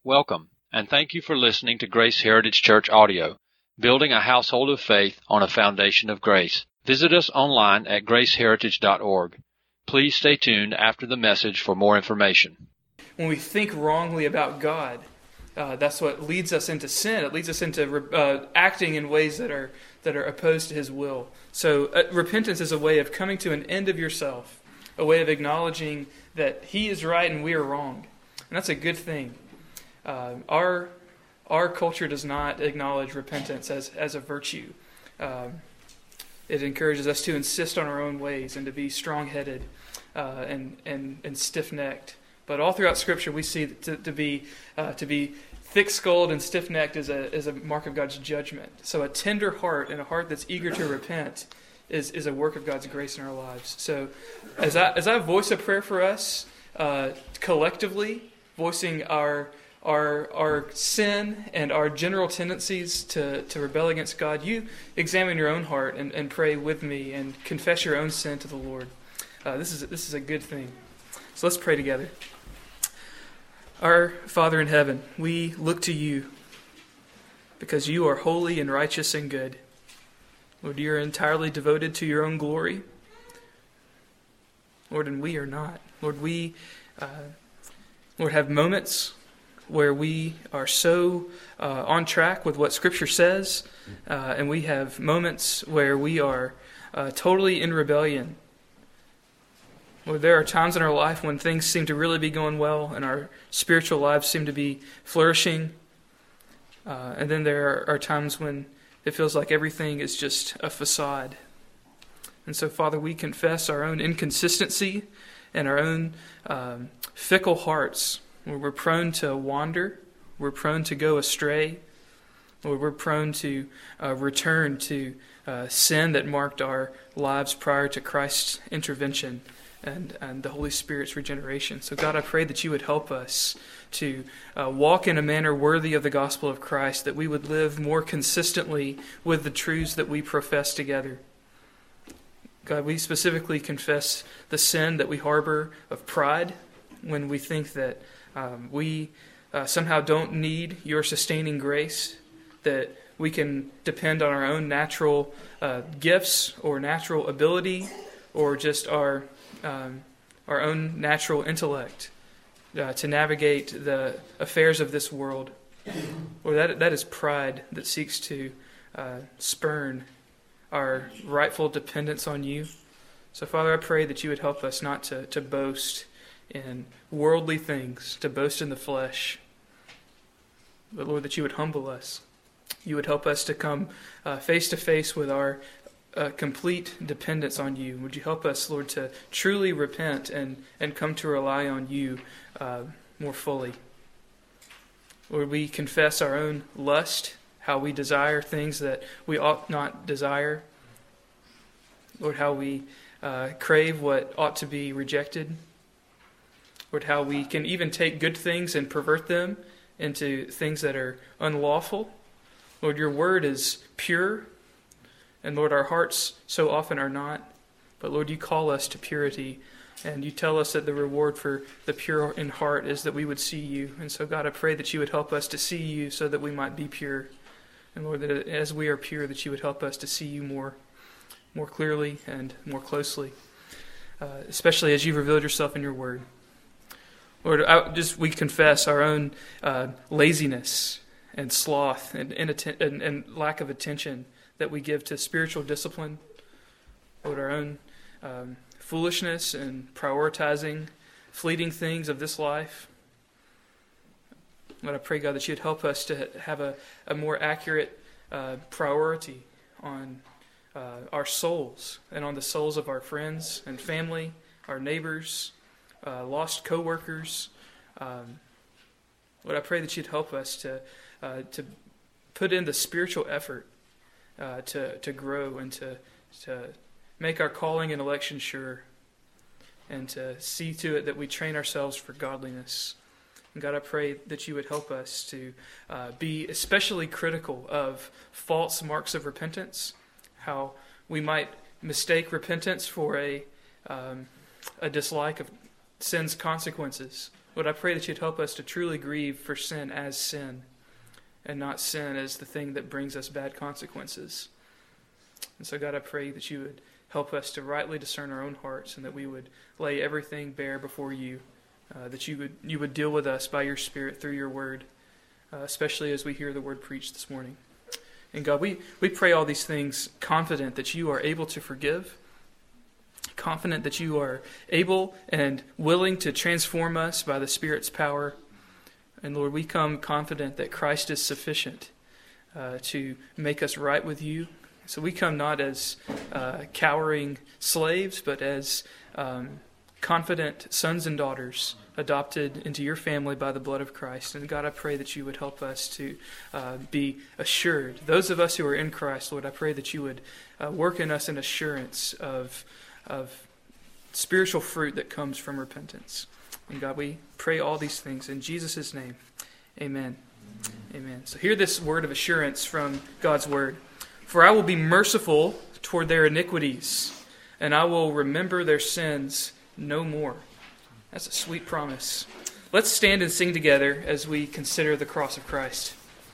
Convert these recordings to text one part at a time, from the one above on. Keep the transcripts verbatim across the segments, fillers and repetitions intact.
Welcome, and thank you for listening to Grace Heritage Church Audio, building a household of faith on a foundation of grace. Visit us online at grace heritage dot org. Please stay tuned after the message for more information. When we think wrongly about God, uh, that's what leads us into sin. It leads us into uh, acting in ways that are that are opposed to His will. So uh, repentance is a way of coming to an end of yourself, a way of acknowledging that He is right and we are wrong. And that's a good thing. Uh, our our culture does not acknowledge repentance as, as a virtue. Uh, it encourages us to insist on our own ways and to be strong-headed uh, and, and, and stiff-necked. But all throughout Scripture, we see that to, to be uh, to be thick-skulled and stiff-necked is a is a mark of God's judgment. So a tender heart and a heart that's eager to repent is is a work of God's grace in our lives. So as I as I voice a prayer for us uh, collectively, voicing our our our sin and our general tendencies to, to rebel against God, you examine your own heart and, and pray with me and confess your own sin to the Lord. Uh, this is this is a good thing. So let's pray together. Our Father in heaven, we look to you because you are holy and righteous and good. Lord, you are entirely devoted to your own glory. Lord, and we are not. Lord, we uh, Lord have moments where we are so uh, on track with what Scripture says, uh, and we have moments where we are uh, totally in rebellion. Lord, there are times in our life when things seem to really be going well and our spiritual lives seem to be flourishing. Uh, and then there are, are times when it feels like everything is just a facade. And so, Father, we confess our own inconsistency and our own um, fickle hearts, where we're prone to wander, we're prone to go astray, Lord, we're prone to uh, return to uh, sin that marked our lives prior to Christ's intervention and, and the Holy Spirit's regeneration. So God, I pray that you would help us to uh, walk in a manner worthy of the gospel of Christ, that we would live more consistently with the truths that we profess together. God, we specifically confess the sin that we harbor of pride when we think that um, we uh, somehow don't need your sustaining grace, that we can depend on our own natural uh, gifts or natural ability or just our um, our own natural intellect uh, to navigate the affairs of this world. Or that that is pride that seeks to uh, spurn our rightful dependence on you. So, Father, I pray that you would help us not to, to boast in worldly things, to boast in the flesh, but, Lord, that you would humble us. You would help us to come uh, face to face with our uh, complete dependence on you. Would you help us, Lord, to truly repent and, and come to rely on you uh, more fully. Lord, we confess our own lust, how we desire things that we ought not desire. Lord, how we uh, crave what ought to be rejected. Lord, how we can even take good things and pervert them into things that are unlawful. Lord, your word is pure, and Lord, our hearts so often are not. But Lord, you call us to purity, and you tell us that the reward for the pure in heart is that we would see you. And so, God, I pray that you would help us to see you so that we might be pure. And Lord, that as we are pure, that you would help us to see you more, more clearly and more closely, uh, especially as you've revealed yourself in your word. Lord, I just we confess our own uh, laziness and sloth and, inatten- and, and lack of attention that we give to spiritual discipline. Lord, our own um, foolishness and prioritizing fleeting things of this life. Lord, I pray, God, that you'd help us to have a, a more accurate uh, priority on uh, our souls and on the souls of our friends and family, our neighbors, uh, lost co-workers. Um, Lord, I pray that you'd help us to uh, to put in the spiritual effort uh, to to grow and to to make our calling and election sure, and to see to it that we train ourselves for godliness. And God, I pray that you would help us to uh, be especially critical of false marks of repentance, how we might mistake repentance for a um, a dislike of sin's consequences, Lord, I pray that you'd help us to truly grieve for sin as sin, and not sin as the thing that brings us bad consequences. And so, God, I pray that you would help us to rightly discern our own hearts, and that we would lay everything bare before you, uh, that you would you would deal with us by your Spirit through your word, uh, especially as we hear the word preached this morning. And God, we, we pray all these things confident that you are able to forgive, confident that you are able and willing to transform us by the Spirit's power. And Lord, we come confident that Christ is sufficient uh, to make us right with you. So we come not as uh, cowering slaves, but as um, confident sons and daughters adopted into your family by the blood of Christ. And God, I pray that you would help us to uh, be assured. Those of us who are in Christ, Lord, I pray that you would uh, work in us an assurance of, of spiritual fruit that comes from repentance. And God, we pray all these things in Jesus' name. Amen. Amen. So hear this word of assurance from God's word. For I will be merciful toward their iniquities, and I will remember their sins no more. That's a sweet promise. Let's stand and sing together as we consider the cross of Christ.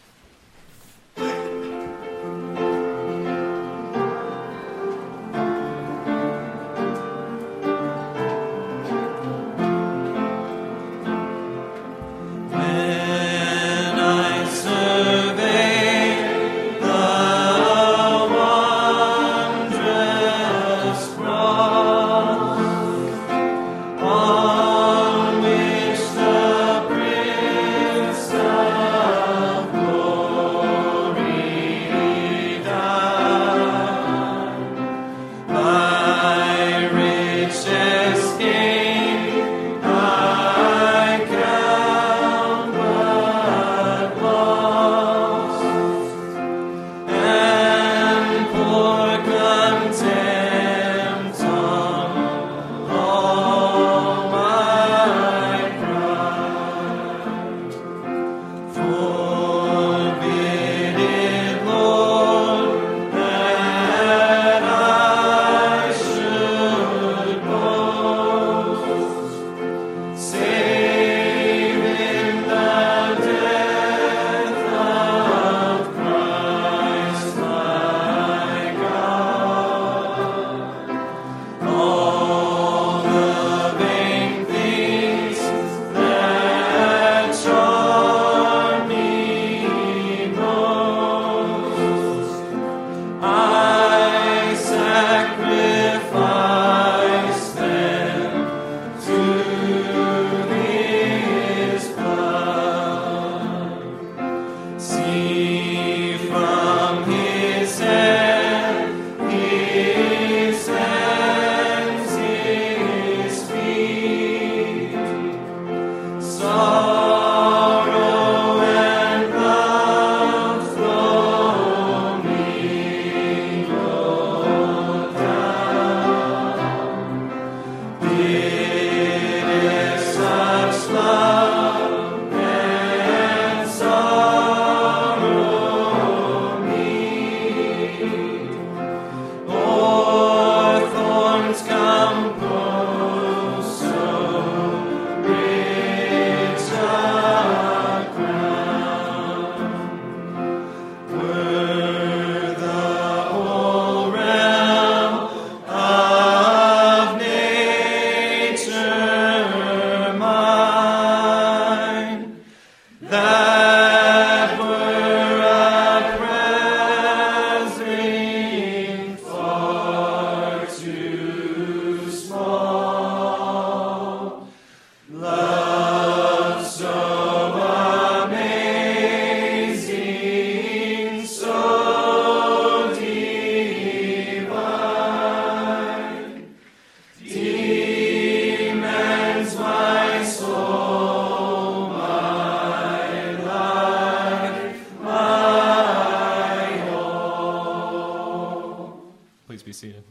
seated.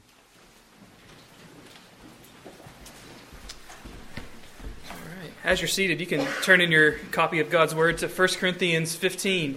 All right. As you're seated, you can turn in your copy of God's Word to First Corinthians fifteen.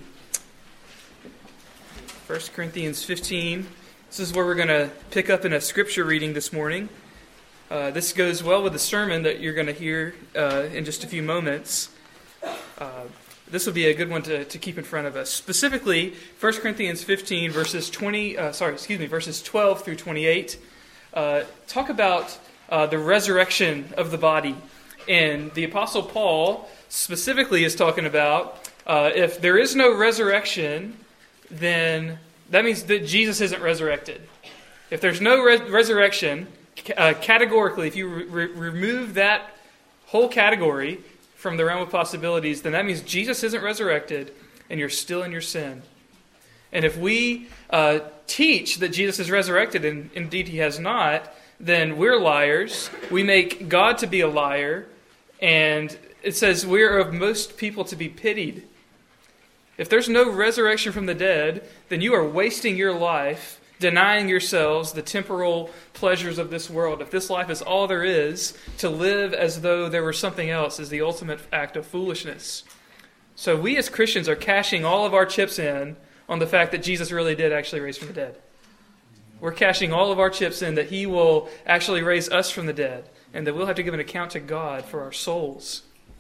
First Corinthians fifteen. This is where we're going to pick up in a scripture reading this morning. Uh, this goes well with the sermon that you're going to hear uh, in just a few moments. Uh, this will be a good one to, to keep in front of us. Specifically, First Corinthians fifteen, verses twenty. Uh, sorry, excuse me, verses twelve through twenty-eight. Uh, talk about uh, the resurrection of the body, and the Apostle Paul specifically is talking about uh, if there is no resurrection, then that means that Jesus isn't resurrected. If there's no re- resurrection. Uh, categorically, if you re- remove that whole category from the realm of possibilities, then that means Jesus isn't resurrected and you're still in your sin. And if we uh, teach that Jesus is resurrected, and indeed he has not, then we're liars. We make God to be a liar, and it says we're of most people to be pitied. If there's no resurrection from the dead, then you are wasting your life denying yourselves the temporal pleasures of this world. If this life is all there is, to live as though there were something else is the ultimate act of foolishness. So we as Christians are cashing all of our chips in on the fact that Jesus really did actually raise from the dead. We're cashing all of our chips in that he will actually raise us from the dead, and that we'll have to give an account to God for our souls.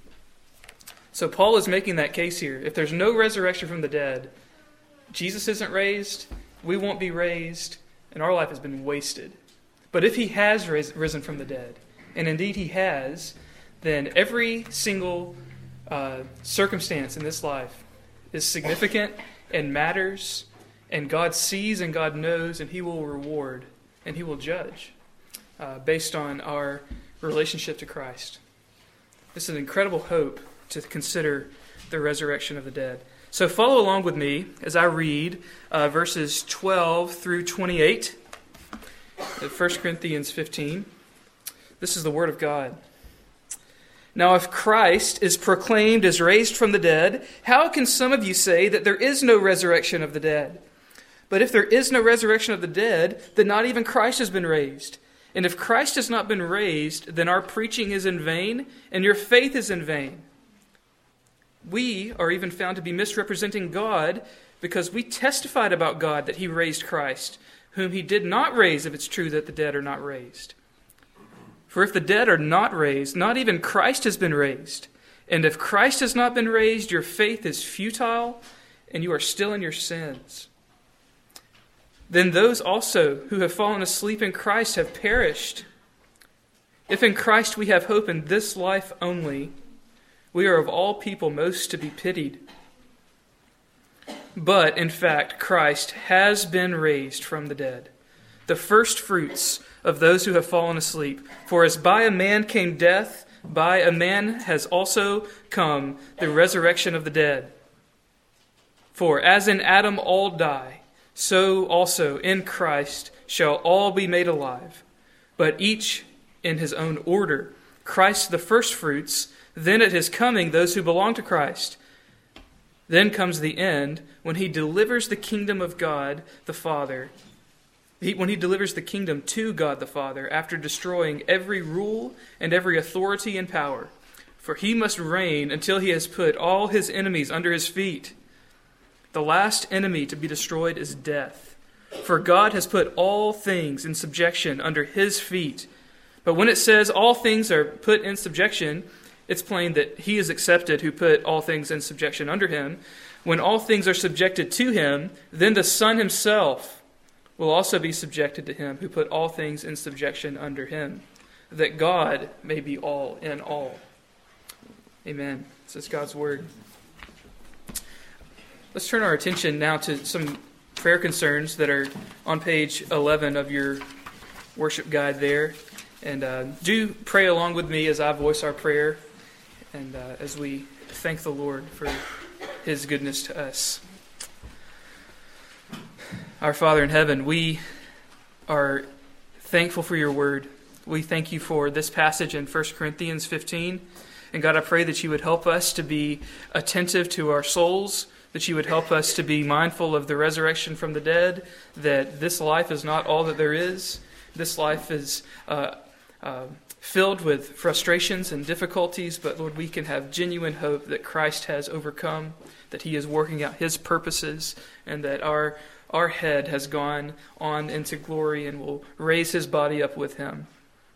So Paul is making that case here. If there's no resurrection from the dead, Jesus isn't raised, we won't be raised, and our life has been wasted. But if he has ris- risen from the dead, and indeed he has, then every single uh, circumstance in this life is significant and matters, and God sees and God knows, and he will reward and he will judge uh, based on our relationship to Christ. This is an incredible hope to consider the resurrection of the dead. So follow along with me as I read uh, verses twelve through twenty-eight of First Corinthians fifteen. This is the Word of God. Now, if Christ is proclaimed as raised from the dead, how can some of you say that there is no resurrection of the dead? But if there is no resurrection of the dead, then not even Christ has been raised. And if Christ has not been raised, then our preaching is in vain, and your faith is in vain. We are even found to be misrepresenting God because we testified about God that he raised Christ, whom he did not raise if it's true that the dead are not raised. For if the dead are not raised, not even Christ has been raised. And if Christ has not been raised, your faith is futile, and you are still in your sins. Then those also who have fallen asleep in Christ have perished. If in Christ we have hope in this life only, we are of all people most to be pitied. But, in fact, Christ has been raised from the dead, the first fruits of those who have fallen asleep. For as by a man came death, by a man has also come the resurrection of the dead. For as in Adam all die, so also in Christ shall all be made alive, but each in his own order. Christ the firstfruits, then at his coming those who belong to Christ. Then comes the end, when he delivers the kingdom of God the Father, he, when he delivers the kingdom to God the Father, after destroying every rule and every authority and power. For he must reign until he has put all his enemies under his feet. The last enemy to be destroyed is death. For God has put all things in subjection under his feet. But when it says all things are put in subjection, it's plain that he is accepted who put all things in subjection under him. When all things are subjected to him, then the Son himself will also be subjected to him who put all things in subjection under him, that God may be all in all. Amen. This is God's word. Let's turn our attention now to some prayer concerns that are on page eleven of your worship guide there. And uh, do pray along with me as I voice our prayer and uh, as we thank the Lord for his goodness to us. Our Father in heaven, we are thankful for your word. We thank you for this passage in First Corinthians fifteen. And God, I pray that you would help us to be attentive to our souls, that you would help us to be mindful of the resurrection from the dead, that this life is not all that there is. This life is uh, uh, filled with frustrations and difficulties, but Lord, we can have genuine hope that Christ has overcome, that he is working out his purposes, and that our our head has gone on into glory and will raise his body up with him.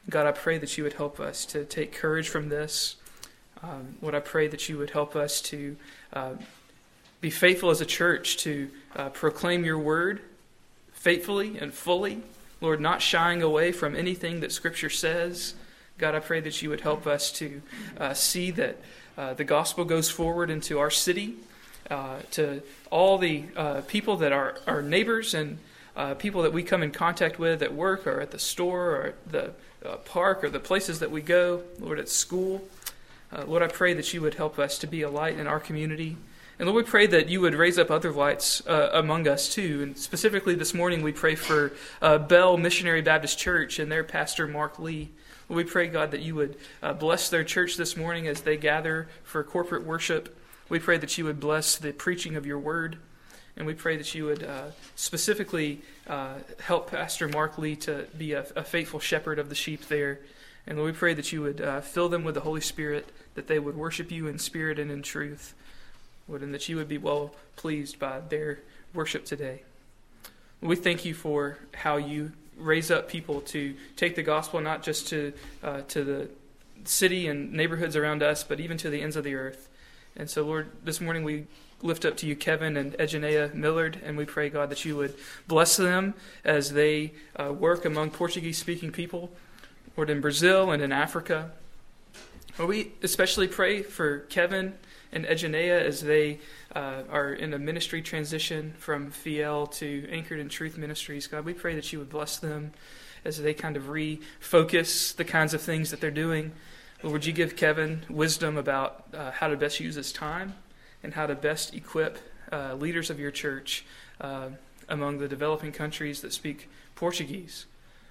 God, I pray that you would help us to take courage from this. Um, Lord, I pray that you would help us to uh, be faithful as a church to uh, proclaim your word faithfully and fully. Lord, not shying away from anything that Scripture says. God, I pray that you would help us to uh, see that uh, the gospel goes forward into our city, uh, to all the uh, people that are our neighbors and uh, people that we come in contact with at work or at the store or at the uh, park or the places that we go, Lord, at school. Uh, Lord, I pray that you would help us to be a light in our community. And Lord, we pray that you would raise up other lights uh, among us too. And specifically this morning we pray for uh, Bell Missionary Baptist Church and their pastor Mark Lee. Lord, we pray, God, that you would uh, bless their church this morning as they gather for corporate worship. We pray that you would bless the preaching of your word. And we pray that you would uh, specifically uh, help Pastor Mark Lee to be a, a faithful shepherd of the sheep there. And Lord, we pray that you would uh, fill them with the Holy Spirit, that they would worship you in spirit and in truth. Lord, and that you would be well pleased by their worship today. We thank you for how you raise up people to take the gospel not just to uh, to the city and neighborhoods around us, but even to the ends of the earth. And so, Lord, this morning we lift up to you Kevin and Edgenea Millard, and we pray, God, that you would bless them as they uh, work among Portuguese-speaking people, Lord, in Brazil and in Africa. Lord, we especially pray for Kevin and Edgenea as they uh, are in a ministry transition from Fiel to Anchored in Truth Ministries. God, we pray that you would bless them as they kind of refocus the kinds of things that they're doing. Lord, would you give Kevin wisdom about uh, how to best use his time and how to best equip uh, leaders of your church uh, among the developing countries that speak Portuguese.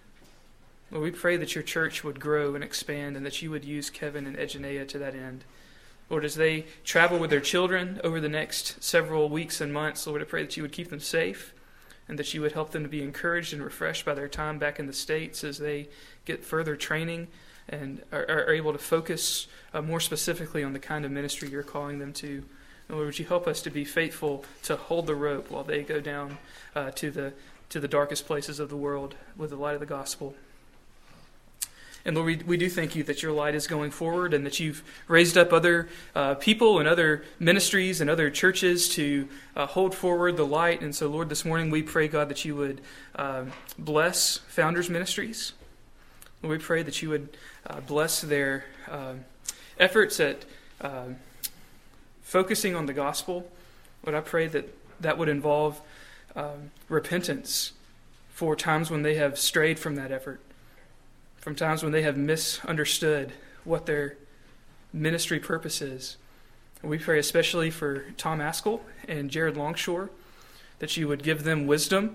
Lord, we pray that your church would grow and expand and that you would use Kevin and Edgenea to that end. Lord, as they travel with their children over the next several weeks and months, Lord, I pray that you would keep them safe and that you would help them to be encouraged and refreshed by their time back in the States as they get further training and are, are able to focus uh, more specifically on the kind of ministry you're calling them to. And Lord, would you help us to be faithful to hold the rope while they go down uh, to the to the darkest places of the world with the light of the gospel. And Lord, we, we do thank you that your light is going forward and that you've raised up other uh, people and other ministries and other churches to uh, hold forward the light. And so, Lord, this morning we pray, God, that you would uh, bless Founders Ministries. Lord, we pray that you would uh, bless their uh, efforts at uh, focusing on the gospel. Lord, I pray that that would involve um, repentance for times when they have strayed from that effort, from times when they have misunderstood what their ministry purpose is. We pray especially for Tom Askell and Jared Longshore, that you would give them wisdom,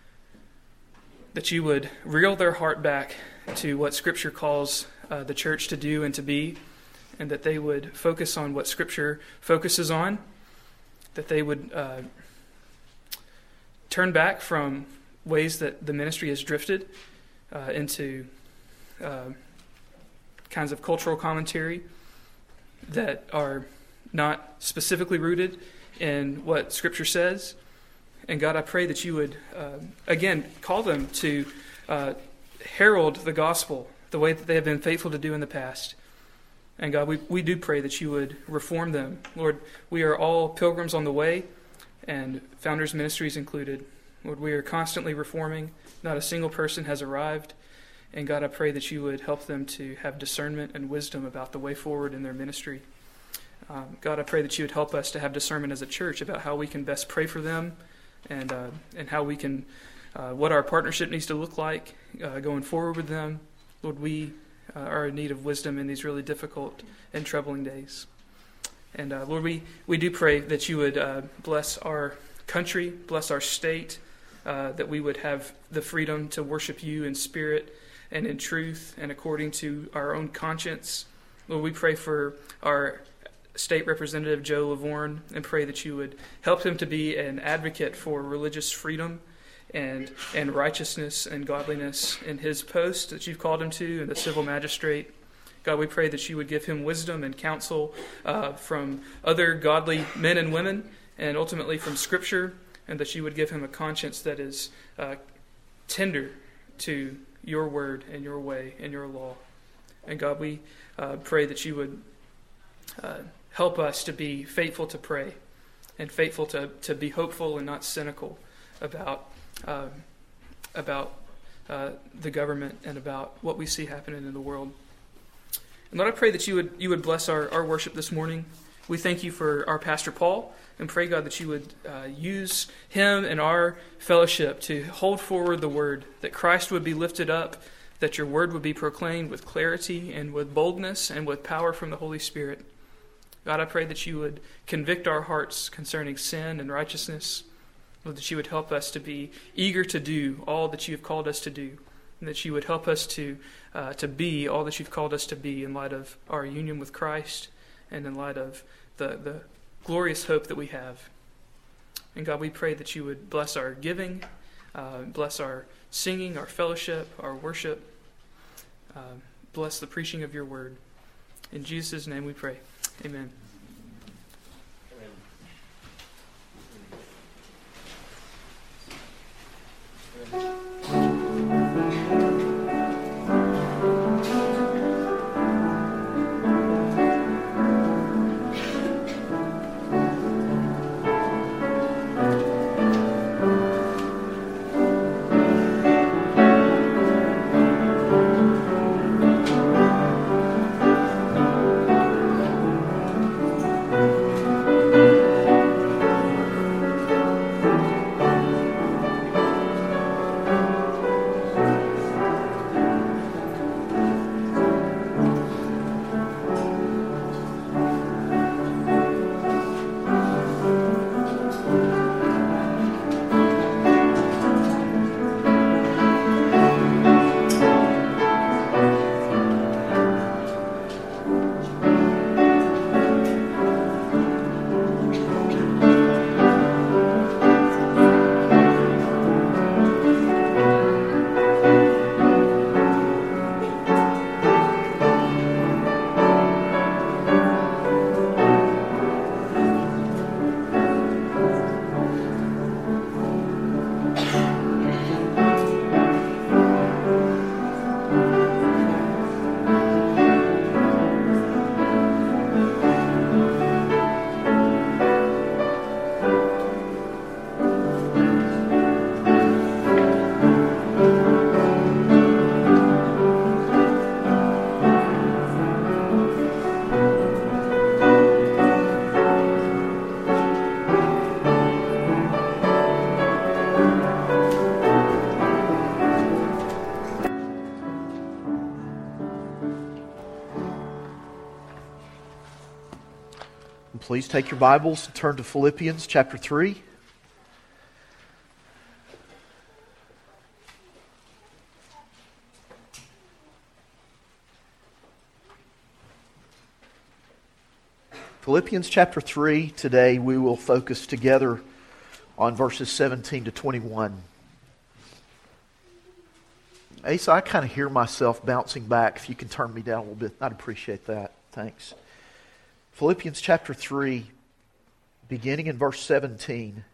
that you would reel their heart back to what Scripture calls uh, the church to do and to be, and that they would focus on what Scripture focuses on, that they would uh, turn back from ways that the ministry has drifted uh, into Uh, kinds of cultural commentary that are not specifically rooted in what Scripture says. And God, I pray that you would, uh, again, call them to uh, herald the gospel the way that they have been faithful to do in the past. And God, we, we do pray that you would reform them. Lord, we are all pilgrims on the way, and Founders Ministries included. Lord, we are constantly reforming. Not a single person has arrived. And God, I pray that you would help them to have discernment and wisdom about the way forward in their ministry. Um, God, I pray that you would help us to have discernment as a church about how we can best pray for them and uh, and how we can, uh, what our partnership needs to look like uh, going forward with them. Lord, we uh, are in need of wisdom in these really difficult and troubling days. And uh, Lord, we, we do pray that you would uh, bless our country, bless our state, uh, that we would have the freedom to worship you in spirit and in truth and according to our own conscience. Lord, we pray for our State Representative Joe Lavorne and pray that you would help him to be an advocate for religious freedom and and righteousness and godliness in his post that you've called him to and the civil magistrate. God, we pray that you would give him wisdom and counsel uh, from other godly men and women and ultimately from Scripture, and that you would give him a conscience that is uh, tender to your word and your way and your law. And God, we uh, pray that you would uh, help us to be faithful to pray and faithful to, to be hopeful and not cynical about uh, about uh, the government and about what we see happening in the world. And Lord, I pray that you would you would bless our, our worship this morning. We thank you for our Pastor Paul, and pray, God, that you would uh, use him and our fellowship to hold forward the word, that Christ would be lifted up, that your word would be proclaimed with clarity and with boldness and with power from the Holy Spirit. God, I pray that you would convict our hearts concerning sin and righteousness, Lord, that you would help us to be eager to do all that you have called us to do, and that you would help us to uh, to be all that you've called us to be in light of our union with Christ and in light of the, the glorious hope that we have. And God, we pray that you would bless our giving, uh, bless our singing, our fellowship, our worship. Uh, bless the preaching of your word. In Jesus' name we pray. Amen. Please take your Bibles and turn to Philippians chapter three. Philippians chapter three, today we will focus together on verses seventeen to twenty-one. Asa, I kind of hear myself bouncing back. If you can turn me down a little bit, I'd appreciate that. Thanks. Philippians chapter three, beginning in verse seventeen.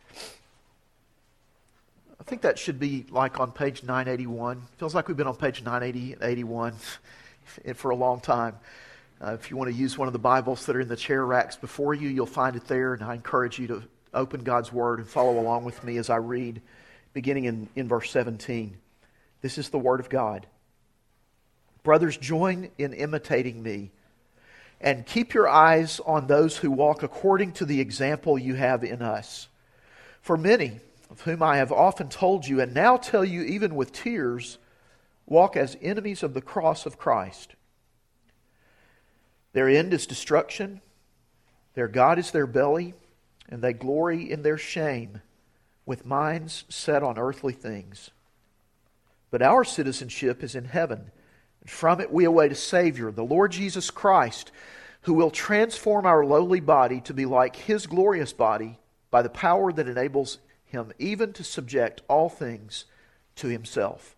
I think that should be like on page nine eighty-one. Feels like we've been on page nine eighty and eighty-one for a long time. Uh, if you want to use one of the Bibles that are in the chair racks before you, you'll find it there, and I encourage you to open God's Word and follow along with me as I read, beginning in, in verse seventeen. This is the Word of God. Brothers, join in imitating me, and keep your eyes on those who walk according to the example you have in us. For many, of whom I have often told you, and now tell you even with tears, walk as enemies of the cross of Christ. Their end is destruction, their God is their belly, and they glory in their shame, with minds set on earthly things. But our citizenship is in heaven, and from it we await a Savior, the Lord Jesus Christ, who will transform our lowly body to be like His glorious body by the power that enables Him even to subject all things to Himself.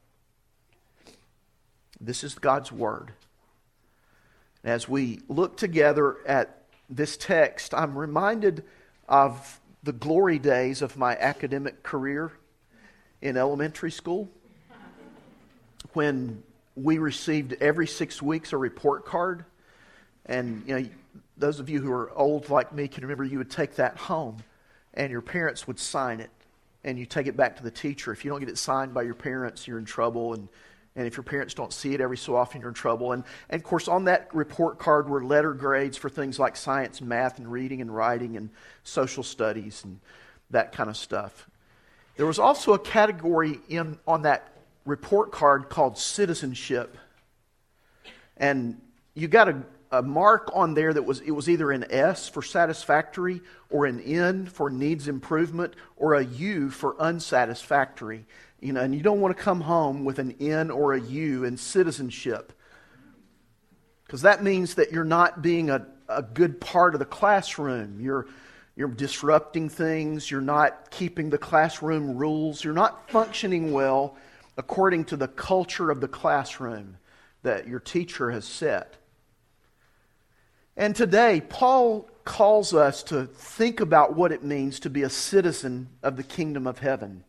This is God's Word. As we look together at this text, I'm reminded of the glory days of my academic career in elementary school. when we received every six weeks a report card. And, you know, those of you who are old like me can remember you would take that home and your parents would sign it. And you take it back to the teacher. If you don't get it signed by your parents, you're in trouble. And, and if your parents don't see it every so often, you're in trouble. And, and, of course, on that report card were letter grades for things like science and math and reading and writing and social studies and that kind of stuff. There was also a category in on that report card called citizenship. And you got a, a mark on there that was, it was either an S for satisfactory or an N for needs improvement or a U for unsatisfactory. You know, and you don't want to come home with an N or a U in citizenship. Because that means that you're not being a, a good part of the classroom. You're You're disrupting things. You're not keeping the classroom rules. You're not functioning well according to the culture of the classroom that your teacher has set. And today, Paul calls us to think about what it means to be a citizen of the kingdom of heaven.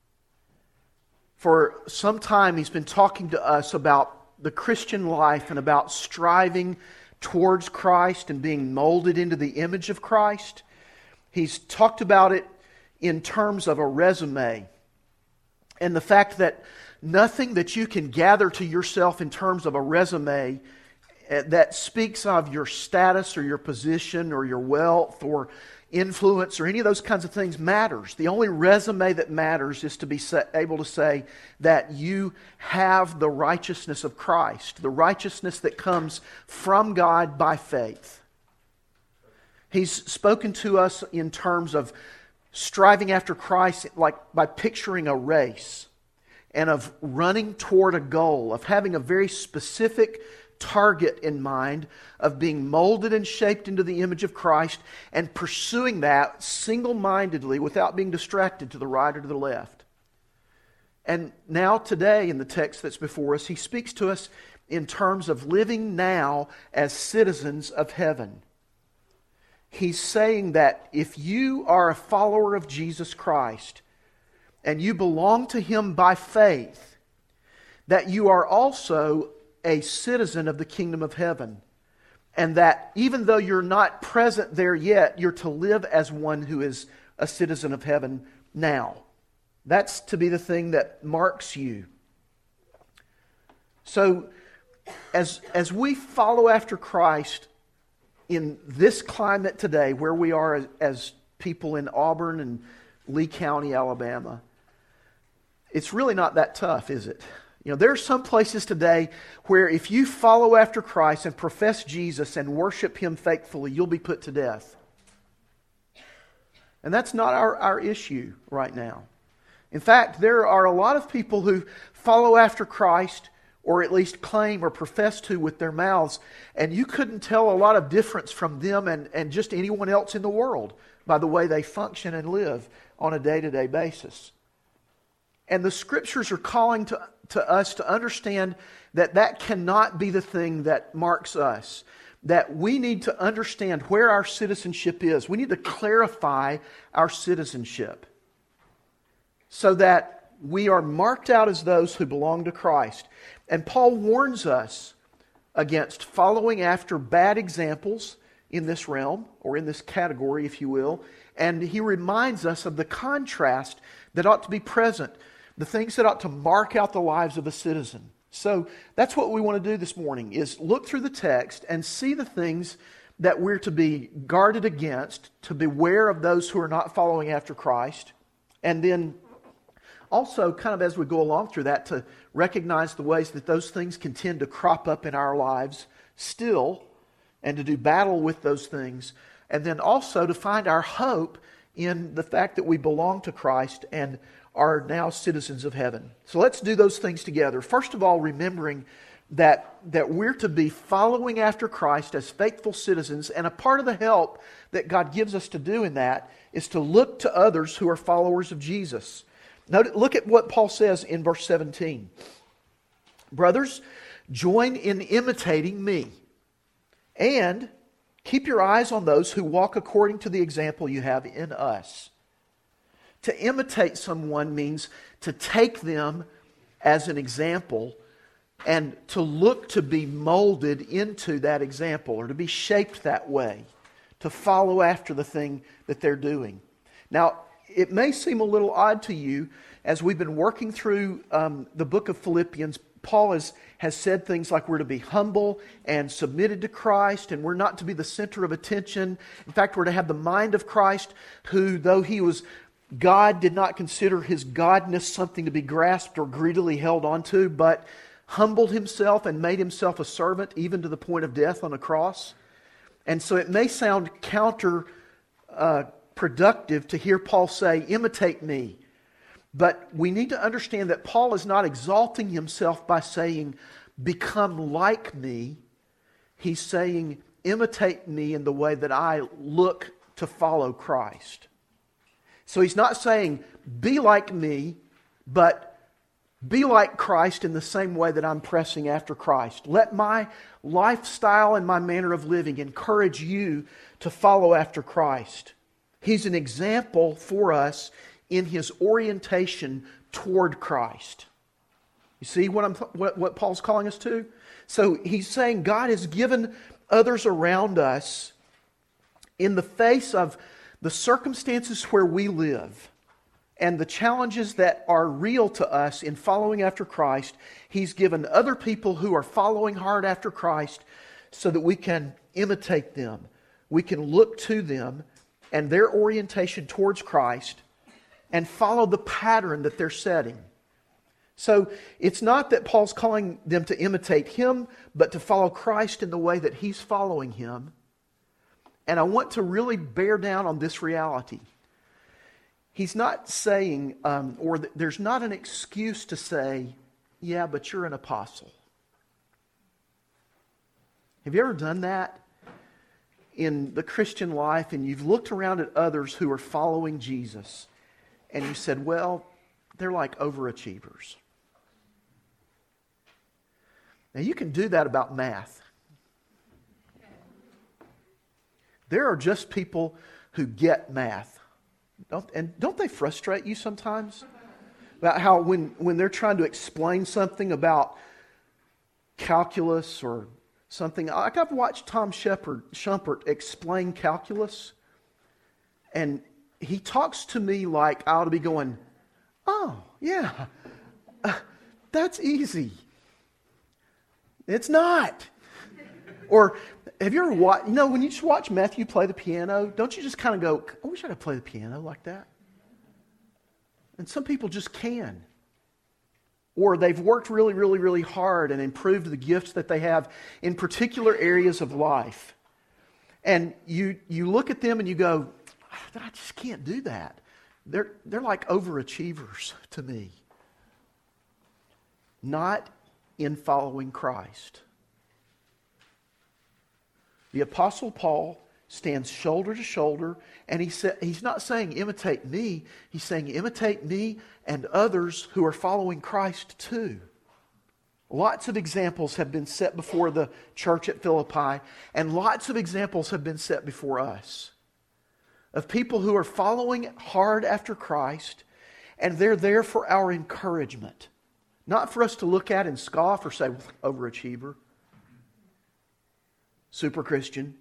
For some time, he's been talking to us about the Christian life and about striving towards Christ and being molded into the image of Christ. He's talked about it in terms of a resume and the fact that nothing that you can gather to yourself in terms of a resume that speaks of your status or your position or your wealth or influence or any of those kinds of things matters. The only resume that matters is to be able to say that you have the righteousness of Christ, the righteousness that comes from God by faith. He's spoken to us in terms of striving after Christ, like by picturing a race and of running toward a goal, of having a very specific target in mind, of being molded and shaped into the image of Christ and pursuing that single-mindedly without being distracted to the right or to the left. And now today in the text that's before us, he speaks to us in terms of living now as citizens of heaven. He's saying that if you are a follower of Jesus Christ and you belong to Him by faith, that you are also a citizen of the kingdom of heaven. And that even though you're not present there yet, you're to live as one who is a citizen of heaven now. That's to be the thing that marks you. So, as, as we follow after Christ in this climate today, where we are as, as people in Auburn and Lee County, Alabama, it's really not that tough, is it? You know, there are some places today where if you follow after Christ and profess Jesus and worship Him faithfully, you'll be put to death. And that's not our, our issue right now. In fact, there are a lot of people who follow after Christ, or at least claim or profess to with their mouths, and you couldn't tell a lot of difference from them and, and just anyone else in the world by the way they function and live on a day-to-day basis. And the Scriptures are calling to, to us to understand that that cannot be the thing that marks us. That we need to understand where our citizenship is. We need to clarify our citizenship so that we are marked out as those who belong to Christ. And Paul warns us against following after bad examples in this realm, or in this category, if you will. And he reminds us of the contrast that ought to be present. The things that ought to mark out the lives of a citizen. So that's what we want to do this morning, is look through the text and see the things that we're to be guarded against, to beware of those who are not following after Christ. And then also, kind of as we go along through that, to recognize the ways that those things can tend to crop up in our lives still, and to do battle with those things. And then also to find our hope in the fact that we belong to Christ and are now citizens of heaven. So let's do those things together. First of all, remembering that, that we're to be following after Christ as faithful citizens, and a part of the help that God gives us to do in that is to look to others who are followers of Jesus. Note, look at what Paul says in verse seventeen. Brothers, join in imitating me, and keep your eyes on those who walk according to the example you have in us. To imitate someone means to take them as an example and to look to be molded into that example or to be shaped that way, to follow after the thing that they're doing. Now, it may seem a little odd to you as we've been working through um, the book of Philippians. Paul has, has said things like we're to be humble and submitted to Christ, and we're not to be the center of attention. In fact, we're to have the mind of Christ, who, though he was God, did not consider his godness something to be grasped or greedily held onto, but humbled himself and made himself a servant, even to the point of death on a cross. And so it may sound counter uh, productive to hear Paul say, imitate me. But we need to understand that Paul is not exalting himself by saying, become like me. He's saying, imitate me in the way that I look to follow Christ. So he's not saying, be like me, but be like Christ in the same way that I'm pressing after Christ. Let my lifestyle and my manner of living encourage you to follow after Christ. He's an example for us in his orientation toward Christ. You see what I'm what, what Paul's calling us to? So he's saying God has given others around us, in the face of the circumstances where we live and the challenges that are real to us in following after Christ, he's given other people who are following hard after Christ so that we can imitate them. We can look to them and their orientation towards Christ and follow the pattern that they're setting. So it's not that Paul's calling them to imitate him, but to follow Christ in the way that he's following him. And I want to really bear down on this reality. He's not saying, um, or th- there's not an excuse to say, yeah, but you're an apostle. Have you ever done that in the Christian life, and you've looked around at others who are following Jesus, and you said, well, they're like overachievers. Now, you can do that about math. There are just people who get math. Don't, and don't they frustrate you sometimes? About how when, when they're trying to explain something about calculus or something. Like I've watched Tom Shepard, Shumpert explain calculus, and he talks to me like I ought to be going, oh, yeah, uh, that's easy. It's not. Or have you ever watched, you know, when you just watch Matthew play the piano, don't you just kind of go, I wish I could play the piano like that? And some people just can. Or they've worked really, really, really hard and improved the gifts that they have in particular areas of life. And you you look at them and you go, I just can't do that. They're, they're like overachievers to me. Not in following Christ. The Apostle Paul stands shoulder to shoulder, and he sa- he's not saying imitate me. He's saying imitate me and others who are following Christ too. Lots of examples have been set before the church at Philippi, and lots of examples have been set before us of people who are following hard after Christ, and they're there for our encouragement. Not for us to look at and scoff or say, overachiever, super Christian,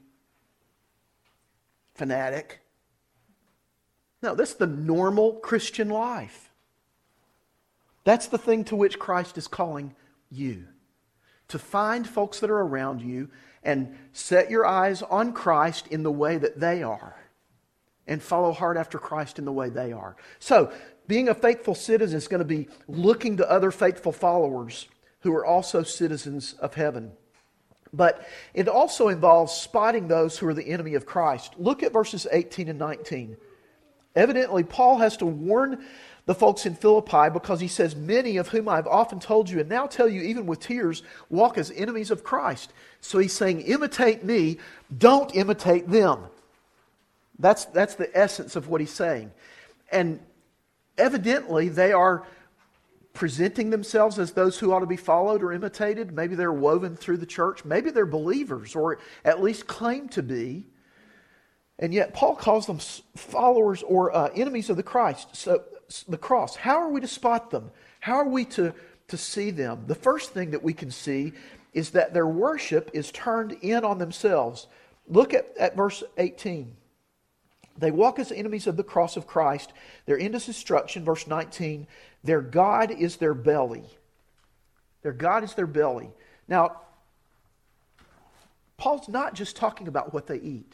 fanatic. No, that's the normal Christian life. That's the thing to which Christ is calling you. To find folks that are around you and set your eyes on Christ in the way that they are. And follow hard after Christ in the way they are. So, being a faithful citizen is going to be looking to other faithful followers who are also citizens of heaven. But it also involves spotting those who are the enemy of Christ. Look at verses eighteen and nineteen. Evidently, Paul has to warn the folks in Philippi because he says, many of whom I have often told you and now tell you even with tears, walk as enemies of Christ. So he's saying, imitate me, don't imitate them. That's, that's the essence of what he's saying. And evidently, they are presenting themselves as those who ought to be followed or imitated. Maybe they're woven through the church. Maybe they're believers, or at least claim to be. And yet Paul calls them followers or uh, enemies of the Christ, so the cross. How are we to spot them? How are we to to see them. The first thing that we can see is that their worship is turned in on themselves. Look at, at verse eighteen. They walk as enemies of the cross of Christ. Their end is destruction. Verse nineteen, their God is their belly. Their God is their belly. Now, Paul's not just talking about what they eat.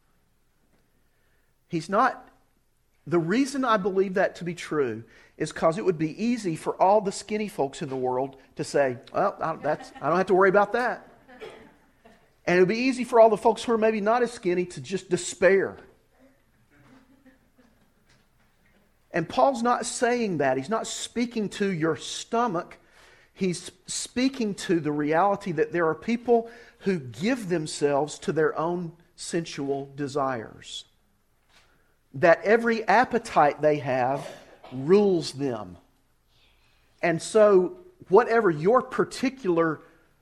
He's not... The reason I believe that to be true is because it would be easy for all the skinny folks in the world to say, well, I don't, that's, I don't have to worry about that. And it would be easy for all the folks who are maybe not as skinny to just despair. And Paul's not saying that. He's not speaking to your stomach. He's speaking to the reality that there are people who give themselves to their own sensual desires. That every appetite they have rules them. And so, whatever your particular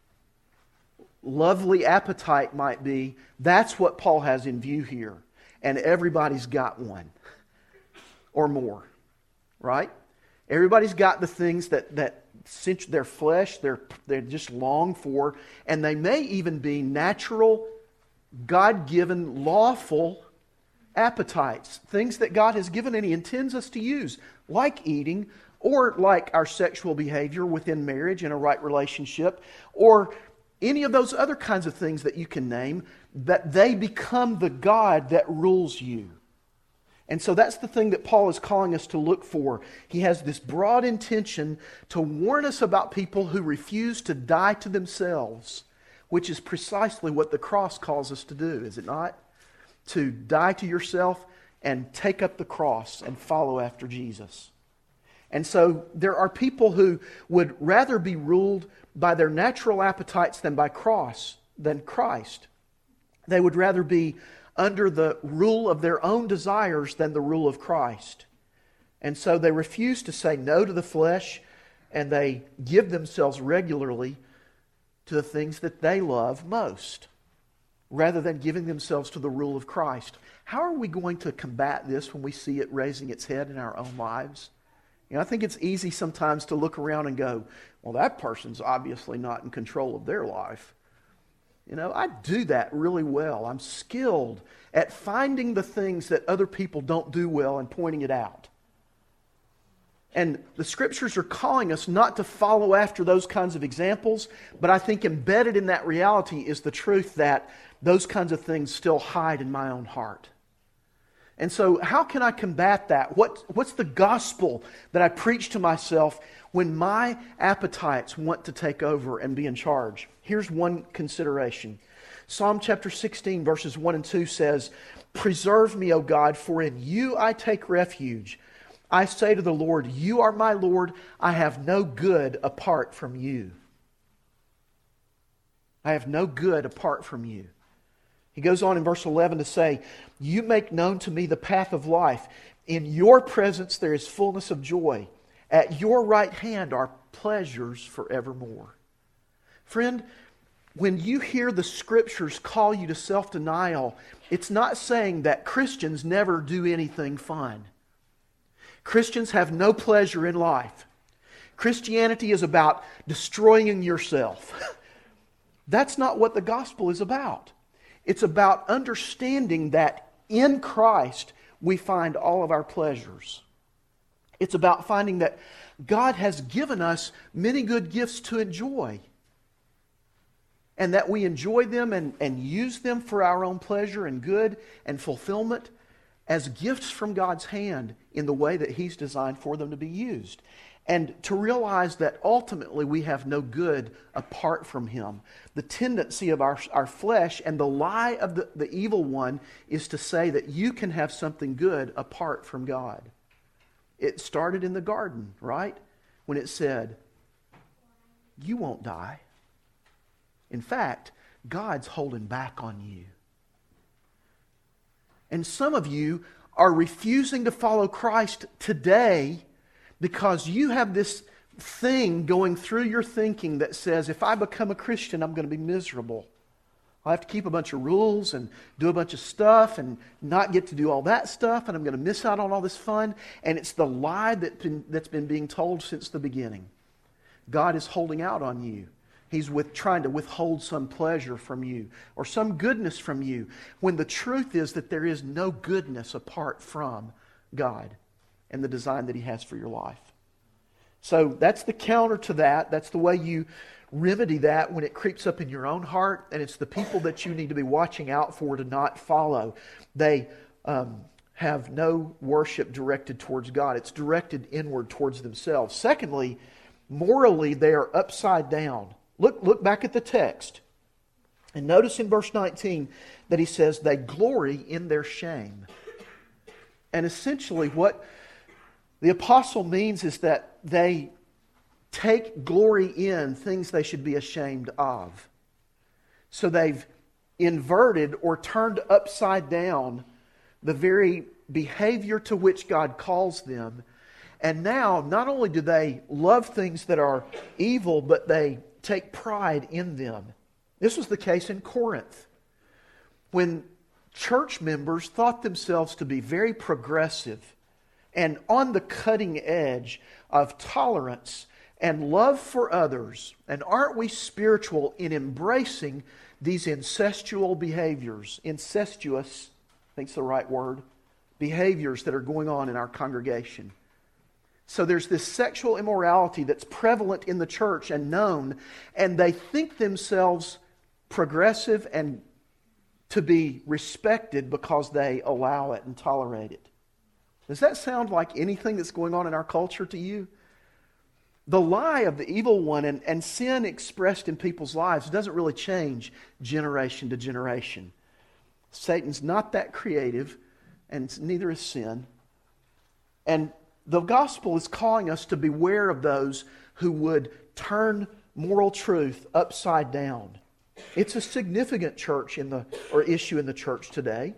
lovely appetite might be, that's what Paul has in view here. And everybody's got one. Or more. Right? Everybody's got the things that, that cinch their flesh, they're, they just long for. And they may even be natural, God-given, lawful appetites. Things that God has given and He intends us to use. Like eating, or like our sexual behavior within marriage in a right relationship, or any of those other kinds of things that you can name, that they become the God that rules you. And so that's the thing that Paul is calling us to look for. He has this broad intention to warn us about people who refuse to die to themselves, which is precisely what the cross calls us to do, is it not? To die to yourself and take up the cross and follow after Jesus. And so there are people who would rather be ruled by their natural appetites than by cross, than Christ. They would rather be under the rule of their own desires than the rule of Christ. And so they refuse to say no to the flesh, and they give themselves regularly to the things that they love most, rather than giving themselves to the rule of Christ. How are we going to combat this when we see it raising its head in our own lives? You know, I think it's easy sometimes to look around and go, well, that person's obviously not in control of their life. You know, I do that really well. I'm skilled at finding the things that other people don't do well and pointing it out. And the Scriptures are calling us not to follow after those kinds of examples, but I think embedded in that reality is the truth that those kinds of things still hide in my own heart. And so how can I combat that? What, what's the gospel that I preach to myself when my appetites want to take over and be in charge? Here's one consideration. Psalm chapter sixteen, verses one and two says, "Preserve me, O God, for in you I take refuge. I say to the Lord, you are my Lord. I have no good apart from you." I have no good apart from you. He goes on in verse eleven to say, "You make known to me the path of life. In your presence there is fullness of joy. At your right hand are pleasures forevermore." Friend, when you hear the Scriptures call you to self-denial, it's not saying that Christians never do anything fun. Christians have no pleasure in life. Christianity is about destroying yourself. That's not what the gospel is about. It's about understanding that in Christ we find all of our pleasures. It's about finding that God has given us many good gifts to enjoy, and that we enjoy them and, and use them for our own pleasure and good and fulfillment as gifts from God's hand in the way that He's designed for them to be used. And to realize that ultimately we have no good apart from Him. The tendency of our, our flesh and the lie of the, the evil one is to say that you can have something good apart from God. It started in the garden, right? When it said, you won't die. In fact, God's holding back on you. And some of you are refusing to follow Christ today because you have this thing going through your thinking that says, if I become a Christian, I'm going to be miserable. I have to keep a bunch of rules and do a bunch of stuff and not get to do all that stuff, and I'm going to miss out on all this fun. And it's the lie that been, that's been being told since the beginning. God is holding out on you. He's with, trying to withhold some pleasure from you or some goodness from you, when the truth is that there is no goodness apart from God and the design that He has for your life. So that's the counter to that. That's the way you remedy that when it creeps up in your own heart, and it's the people that you need to be watching out for to not follow. They um, have no worship directed towards God. It's directed inward towards themselves. Secondly, morally they are upside down. Look, look back at the text. And notice in verse nineteen that he says they glory in their shame. And essentially what the apostle means is that they take glory in things they should be ashamed of. So they've inverted or turned upside down the very behavior to which God calls them. And now, not only do they love things that are evil, but they take pride in them. This was the case in Corinth, when church members thought themselves to be very progressive and on the cutting edge of tolerance and love for others. And aren't we spiritual in embracing these incestual behaviors, incestuous, I think it's the right word, behaviors that are going on in our congregation? So there's this sexual immorality that's prevalent in the church and known, and they think themselves progressive and to be respected because they allow it and tolerate it. Does that sound like anything that's going on in our culture to you? The lie of the evil one and, and sin expressed in people's lives doesn't really change generation to generation. Satan's not that creative, and neither is sin. And the gospel is calling us to beware of those who would turn moral truth upside down. It's a significant church in the or issue in the church today.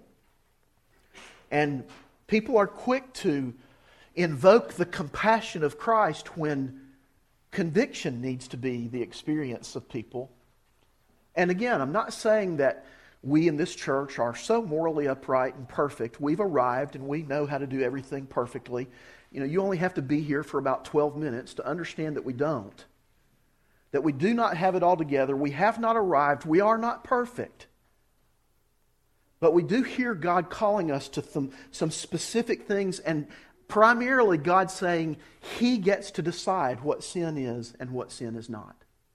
And people are quick to invoke the compassion of Christ when conviction needs to be the experience of people. And again, I'm not saying that we in this church are so morally upright and perfect. We've arrived and we know how to do everything perfectly. You know, you only have to be here for about twelve minutes to understand that we don't. That we do not have it all together. We have not arrived. We are not perfect. But we do hear God calling us to some, some specific things, and primarily God saying He gets to decide what sin is and what sin is not.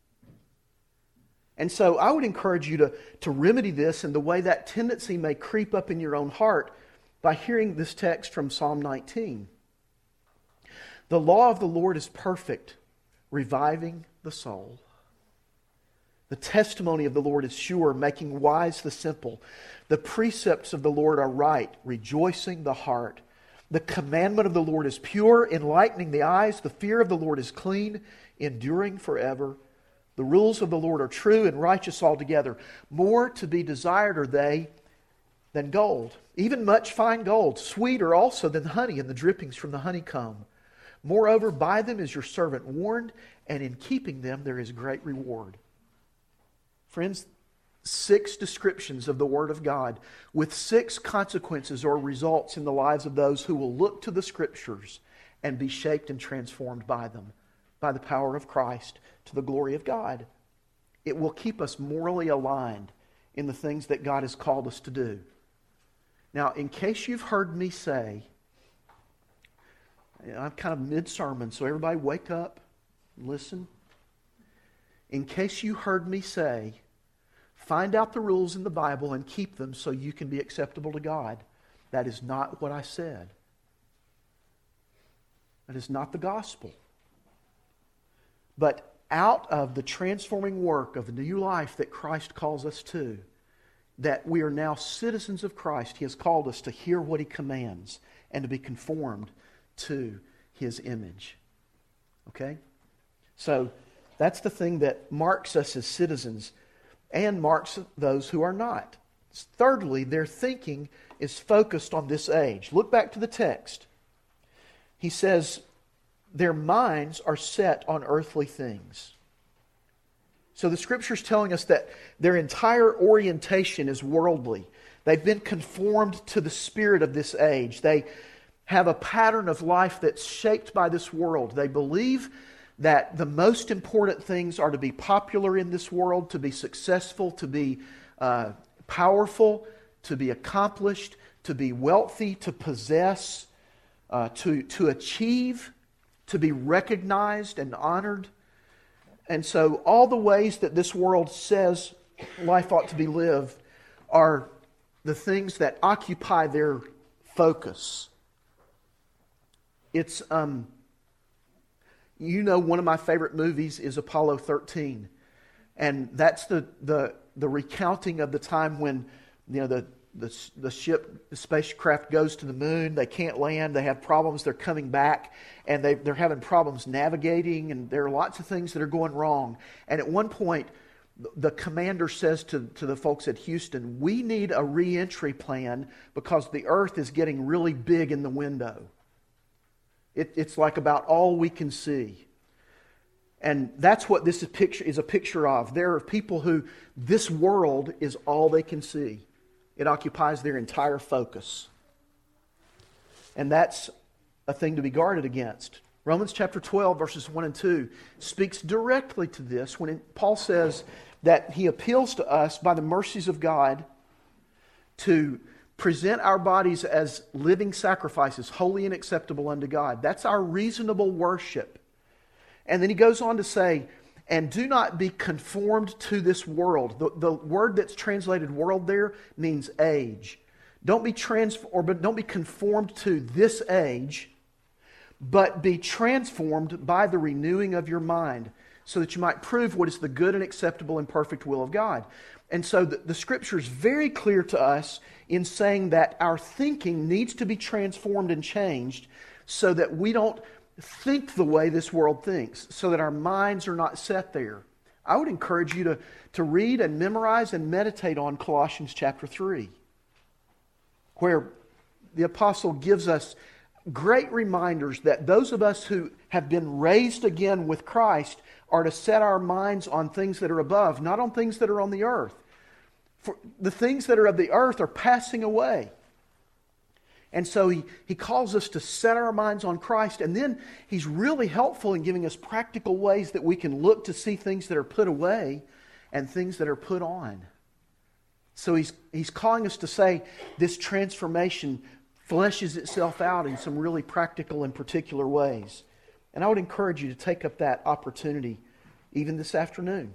And so I would encourage you to, to remedy this in the way that tendency may creep up in your own heart by hearing this text from Psalm nineteen. The law of the Lord is perfect, reviving the soul. The testimony of the Lord is sure, making wise the simple. The precepts of the Lord are right, rejoicing the heart. The commandment of the Lord is pure, enlightening the eyes. The fear of the Lord is clean, enduring forever. The rules of the Lord are true and righteous altogether. More to be desired are they than gold, even much fine gold, sweeter also than honey and the drippings from the honeycomb. Moreover, by them is your servant warned, and in keeping them there is great reward. Friends, six descriptions of the Word of God with six consequences or results in the lives of those who will look to the Scriptures and be shaped and transformed by them, by the power of Christ, to the glory of God. It will keep us morally aligned in the things that God has called us to do. Now, in case you've heard me say, I'm kind of mid-sermon, so everybody wake up and listen. In case you heard me say, find out the rules in the Bible and keep them so you can be acceptable to God. That is not what I said. That is not the gospel. But out of the transforming work of the new life that Christ calls us to, that we are now citizens of Christ, He has called us to hear what He commands and to be conformed to His image. Okay? So, that's the thing that marks us as citizens and marks those who are not. Thirdly, their thinking is focused on this age. Look back to the text. He says, their minds are set on earthly things. So the Scripture's telling us that their entire orientation is worldly. They've been conformed to the spirit of this age. They have a pattern of life that's shaped by this world. They believe that the most important things are to be popular in this world, to be successful, to be uh, powerful, to be accomplished, to be wealthy, to possess, uh, to, to achieve, to be recognized and honored. And so all the ways that this world says life ought to be lived are the things that occupy their focus. It's, um, you know, one of my favorite movies is Apollo thirteen. And that's the, the, the recounting of the time when, you know, the, the, the ship, the spacecraft goes to the moon. They can't land. They have problems. They're coming back. And they, they're having problems navigating. And there are lots of things that are going wrong. And at one point, the commander says to, to the folks at Houston, we need a re-entry plan because the Earth is getting really big in the window. It, it's like about all we can see. And that's what this is, picture, is a picture of. There are people who this world is all they can see. It occupies their entire focus. And that's a thing to be guarded against. Romans chapter twelve, verses one and two speaks directly to this when it, Paul says that he appeals to us by the mercies of God to present our bodies as living sacrifices, holy and acceptable unto God. That's our reasonable worship. And then he goes on to say, and do not be conformed to this world. The, the word that's translated world there means age. Don't be trans or but don't be conformed to this age, but be transformed by the renewing of your mind, so that you might prove what is the good and acceptable and perfect will of God. And so the, the Scripture is very clear to us in saying that our thinking needs to be transformed and changed so that we don't think the way this world thinks, so that our minds are not set there. I would encourage you to, to read and memorize and meditate on Colossians chapter three, where the apostle gives us great reminders that those of us who have been raised again with Christ are to set our minds on things that are above, not on things that are on the earth. For the things that are of the earth are passing away. And so he, he calls us to set our minds on Christ. And then he's really helpful in giving us practical ways that we can look to see things that are put away and things that are put on. So he's, he's calling us to say this transformation fleshes itself out in some really practical and particular ways. And I would encourage you to take up that opportunity even this afternoon.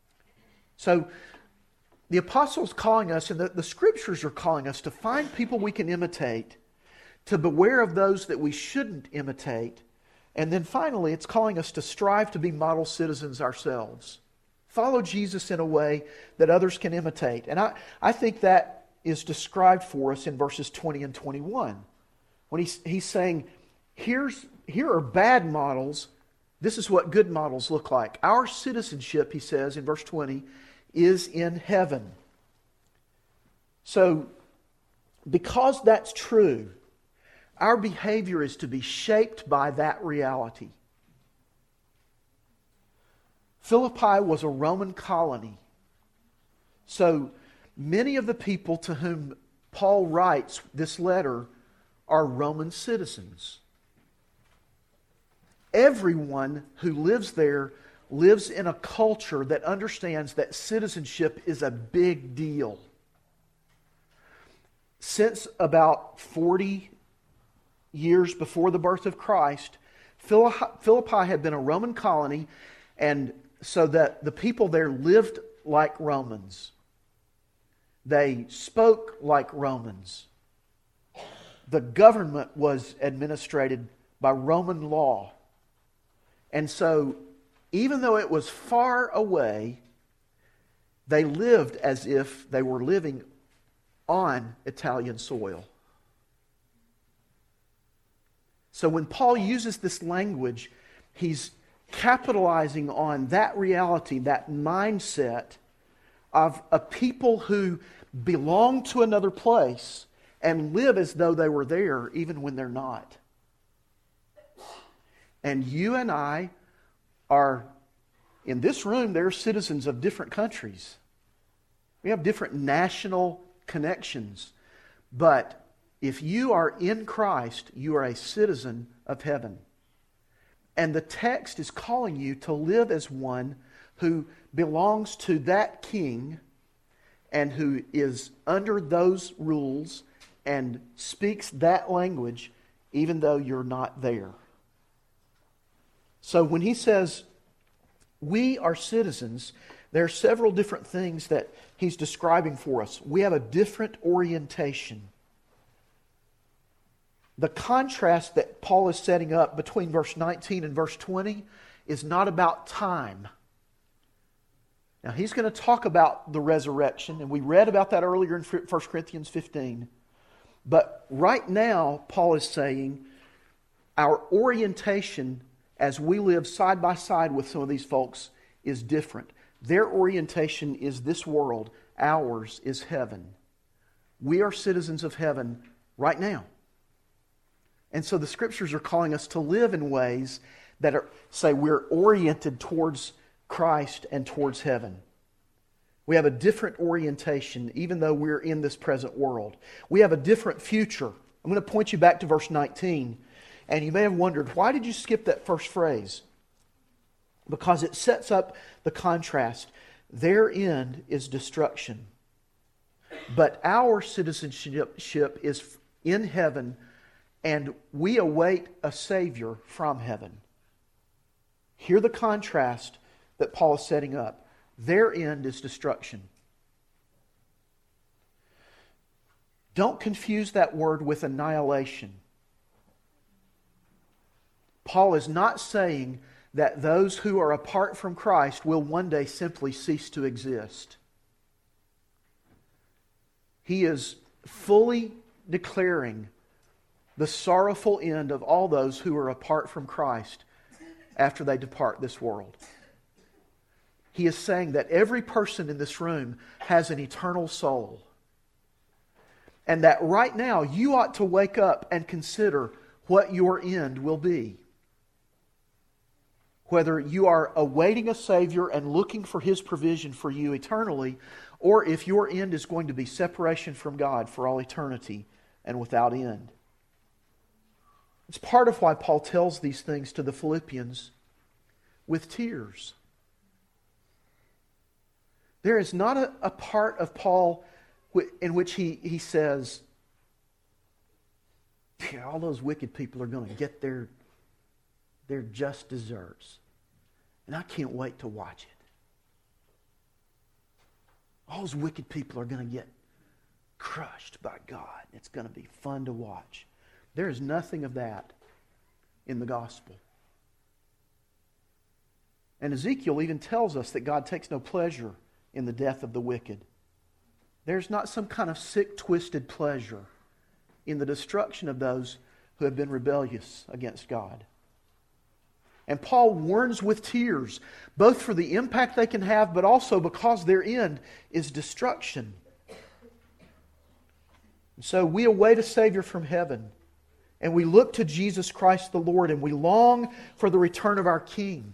So the apostle's calling us, and the, the Scriptures are calling us to find people we can imitate, to beware of those that we shouldn't imitate. And then finally, it's calling us to strive to be model citizens ourselves. Follow Jesus in a way that others can imitate. And I, I think that is described for us in verses twenty and twenty-one. When he's, he's saying, Here's, here are bad models. This is what good models look like. Our citizenship, he says in verse twenty, is in heaven. So, because that's true, our behavior is to be shaped by that reality. Philippi was a Roman colony. So, many of the people to whom Paul writes this letter are Roman citizens. Everyone who lives there lives in a culture that understands that citizenship is a big deal. Since about forty years before the birth of Christ, Philippi had been a Roman colony, and so that the people there lived like Romans. They spoke like Romans. The government was administrated by Roman law. And so, even though it was far away, they lived as if they were living on Italian soil. So when Paul uses this language, he's capitalizing on that reality, that mindset of a people who belong to another place and live as though they were there even when they're not. And you and I are, in this room, there are citizens of different countries. We have different national connections. But if you are in Christ, you are a citizen of heaven. And the text is calling you to live as one who belongs to that king and who is under those rules and speaks that language even though you're not there. So when he says, we are citizens, there are several different things that he's describing for us. We have a different orientation. The contrast that Paul is setting up between verse nineteen and verse twenty is not about time. Now he's going to talk about the resurrection, and we read about that earlier in First Corinthians fifteen. But right now, Paul is saying our orientation as we live side by side with some of these folks is different. Their orientation is this world. Ours is heaven. We are citizens of heaven right now. And so the Scriptures are calling us to live in ways that are, say, we're oriented towards Christ and towards heaven. We have a different orientation even though we're in this present world. We have a different future. I'm going to point you back to verse nineteen. And you may have wondered, why did you skip that first phrase? Because it sets up the contrast. Their end is destruction. But our citizenship is in heaven, and we await a Savior from heaven. Hear the contrast that Paul is setting up. Their end is destruction. Don't confuse that word with annihilation. Paul is not saying that those who are apart from Christ will one day simply cease to exist. He is fully declaring the sorrowful end of all those who are apart from Christ after they depart this world. He is saying that every person in this room has an eternal soul. And that right now you ought to wake up and consider what your end will be. Whether you are awaiting a Savior and looking for His provision for you eternally, or if your end is going to be separation from God for all eternity and without end. It's part of why Paul tells these things to the Philippians with tears. There is not a, a part of Paul in which he, he says, yeah, all those wicked people are going to get their, their just deserts. And I can't wait to watch it. All those wicked people are going to get crushed by God. It's going to be fun to watch. There is nothing of that in the gospel. And Ezekiel even tells us that God takes no pleasure in the death of the wicked. There's not some kind of sick, twisted pleasure in the destruction of those who have been rebellious against God. And Paul warns with tears, both for the impact they can have, but also because their end is destruction. And so we await a Savior from heaven, and we look to Jesus Christ the Lord, and we long for the return of our King.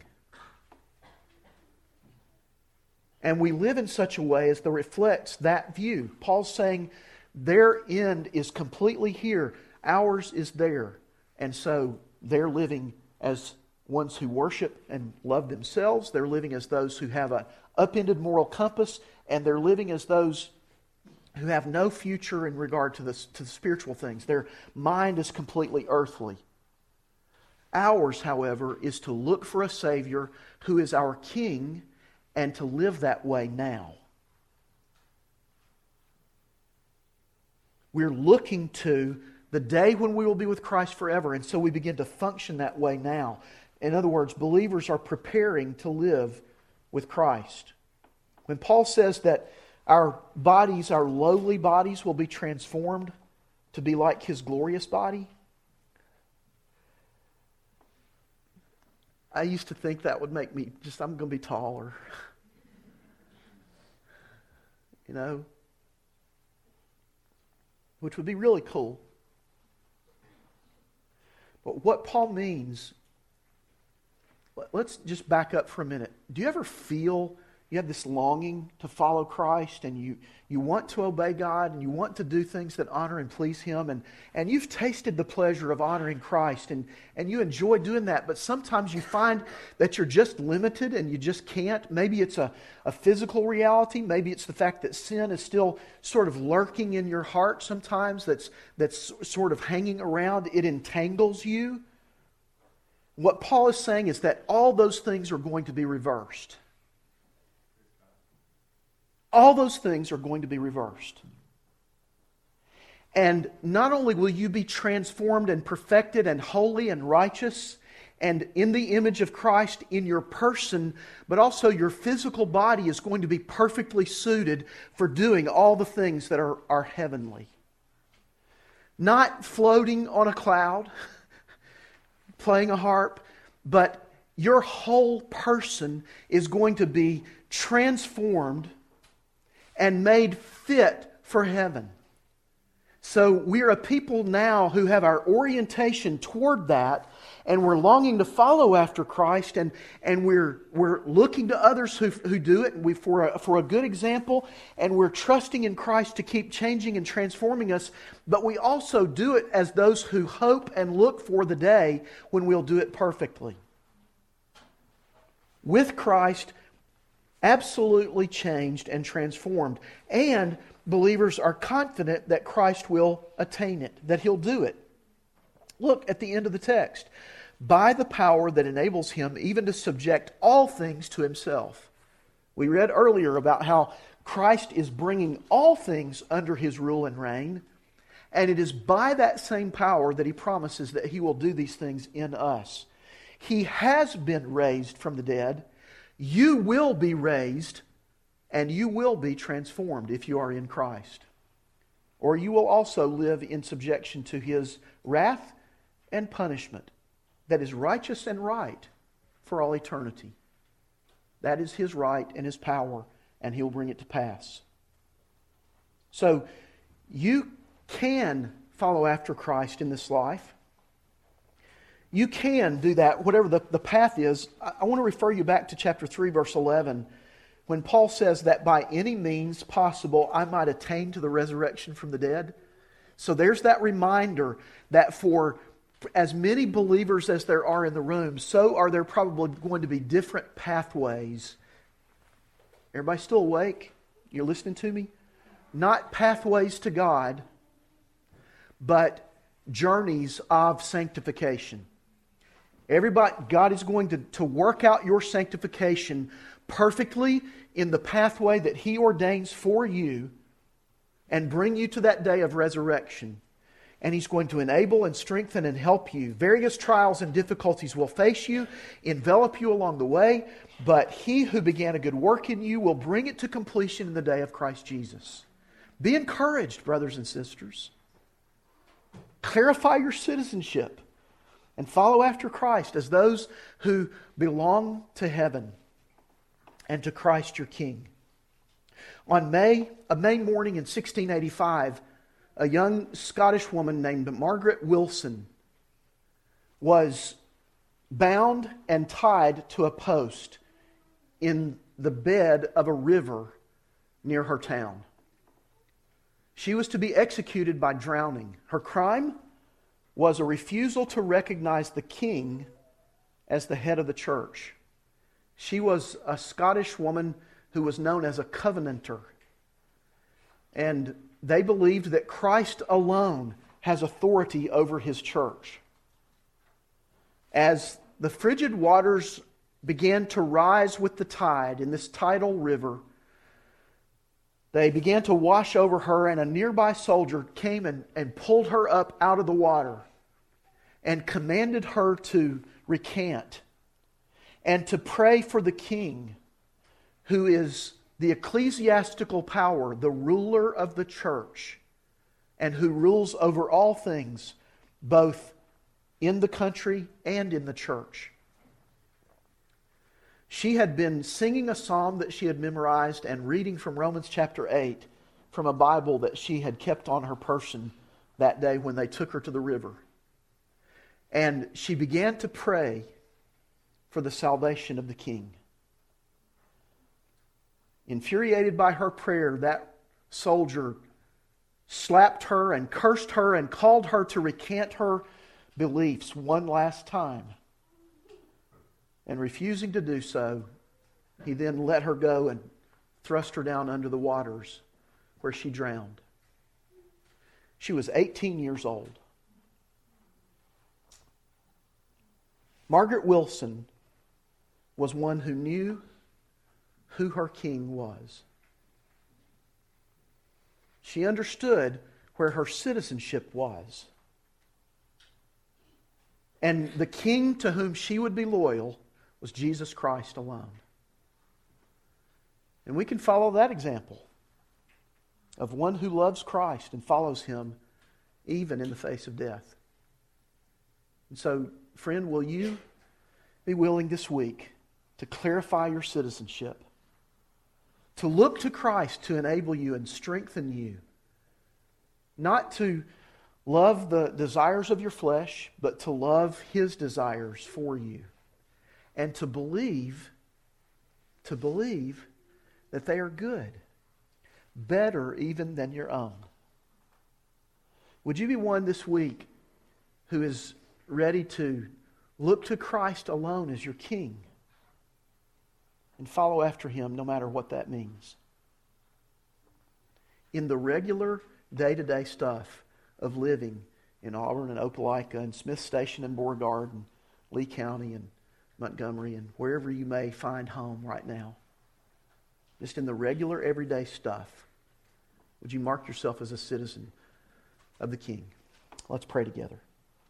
And we live in such a way as that reflects that view. Paul's saying their end is completely here. Ours is there. And so they're living as ones who worship and love themselves. They're living as those who have an upended moral compass. And they're living as those who have no future in regard to the, to the spiritual things. Their mind is completely earthly. Ours, however, is to look for a Savior who is our King and to live that way now. We're looking to the day when we will be with Christ forever, and so we begin to function that way now. In other words, believers are preparing to live with Christ. When Paul says that our bodies, our lowly bodies, will be transformed to be like His glorious body, I used to think that would make me just, I'm going to be taller. You know? Which would be really cool. But what Paul means, let's just back up for a minute. Do you ever feel you have this longing to follow Christ, and you, you want to obey God, and you want to do things that honor and please Him, and, and you've tasted the pleasure of honoring Christ, and, and you enjoy doing that, but sometimes you find that you're just limited and you just can't. Maybe it's a, a physical reality. Maybe it's the fact that sin is still sort of lurking in your heart sometimes, that's, that's sort of hanging around. It entangles you. What Paul is saying is that all those things are going to be reversed. All those things are going to be reversed. And not only will you be transformed and perfected and holy and righteous and in the image of Christ in your person, but also your physical body is going to be perfectly suited for doing all the things that are, are heavenly. Not floating on a cloud, playing a harp, but your whole person is going to be transformed and made fit for heaven. So we're a people now who have our orientation toward that, and we're longing to follow after Christ, and, and we're we're looking to others who, who do it and we, for, a, for a good example, and we're trusting in Christ to keep changing and transforming us, but we also do it as those who hope and look for the day when we'll do it perfectly. With Christ, absolutely changed and transformed. And believers are confident that Christ will attain it, that He'll do it. Look at the end of the text. By the power that enables Him even to subject all things to Himself. We read earlier about how Christ is bringing all things under His rule and reign. And it is by that same power that He promises that He will do these things in us. He has been raised from the dead. You will be raised and you will be transformed if you are in Christ. Or you will also live in subjection to His wrath and punishment that is righteous and right for all eternity. That is His right and His power, and He'll bring it to pass. So you can follow after Christ in this life. You can do that, whatever the, the path is. I, I want to refer you back to chapter three, verse eleven, when Paul says that by any means possible I might attain to the resurrection from the dead. So there's that reminder that for as many believers as there are in the room, so are there probably going to be different pathways. Everybody still awake? You're listening to me? Not pathways to God, but journeys of sanctification. Everybody, God is going to, to work out your sanctification perfectly in the pathway that He ordains for you and bring you to that day of resurrection. And He's going to enable and strengthen and help you. Various trials and difficulties will face you, envelop you along the way, but He who began a good work in you will bring it to completion in the day of Christ Jesus. Be encouraged, brothers and sisters. Clarify your citizenship and follow after Christ as those who belong to heaven and to Christ your King. On May, a May morning in sixteen eighty-five, a young Scottish woman named Margaret Wilson was bound and tied to a post in the bed of a river near her town. She was to be executed by drowning. Her crime was a refusal to recognize the king as the head of the church. She was a Scottish woman who was known as a Covenanter. And they believed that Christ alone has authority over His church. As the frigid waters began to rise with the tide in this tidal river, they began to wash over her, and a nearby soldier came and, and pulled her up out of the water and commanded her to recant and to pray for the king, who is the ecclesiastical power, the ruler of the church, and who rules over all things, both in the country and in the church. She had been singing a psalm that she had memorized and reading from Romans chapter eight from a Bible that she had kept on her person that day when they took her to the river. And she began to pray for the salvation of the king. Infuriated by her prayer, that soldier slapped her and cursed her and called her to recant her beliefs one last time. And refusing to do so, he then let her go and thrust her down under the waters where she drowned. She was eighteen years old. Margaret Wilson was one who knew who her king was. She understood where her citizenship was. And the king to whom she would be loyal was Jesus Christ alone. And we can follow that example of one who loves Christ and follows Him even in the face of death. And so, friend, will you be willing this week to clarify your citizenship? To look to Christ to enable you and strengthen you. Not to love the desires of your flesh, but to love His desires for you. And to believe, to believe that they are good. Better even than your own. Would you be one this week who is ready to look to Christ alone as your King and follow after Him no matter what that means? In the regular day-to-day stuff of living in Auburn and Opelika and Smith Station and Beauregard and Lee County and Montgomery and wherever you may find home right now. Just in the regular everyday stuff. Would you mark yourself as a citizen of the King? Let's pray together.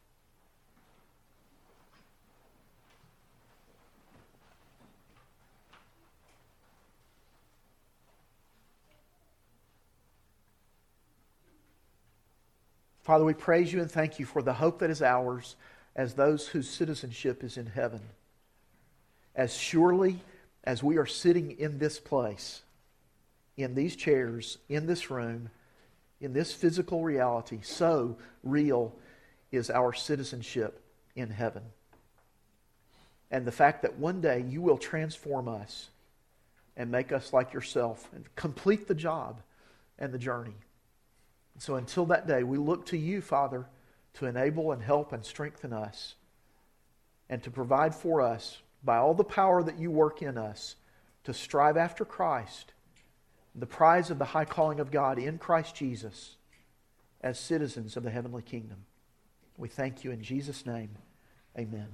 Father, we praise You and thank You for the hope that is ours as those whose citizenship is in heaven. As surely as we are sitting in this place, in these chairs, in this room, in this physical reality, so real is our citizenship in heaven. And the fact that one day You will transform us and make us like Yourself and complete the job and the journey. And so until that day, we look to You, Father, to enable and help and strengthen us and to provide for us by all the power that You work in us to strive after Christ, the prize of the high calling of God in Christ Jesus as citizens of the heavenly kingdom. We thank You in Jesus' name. Amen.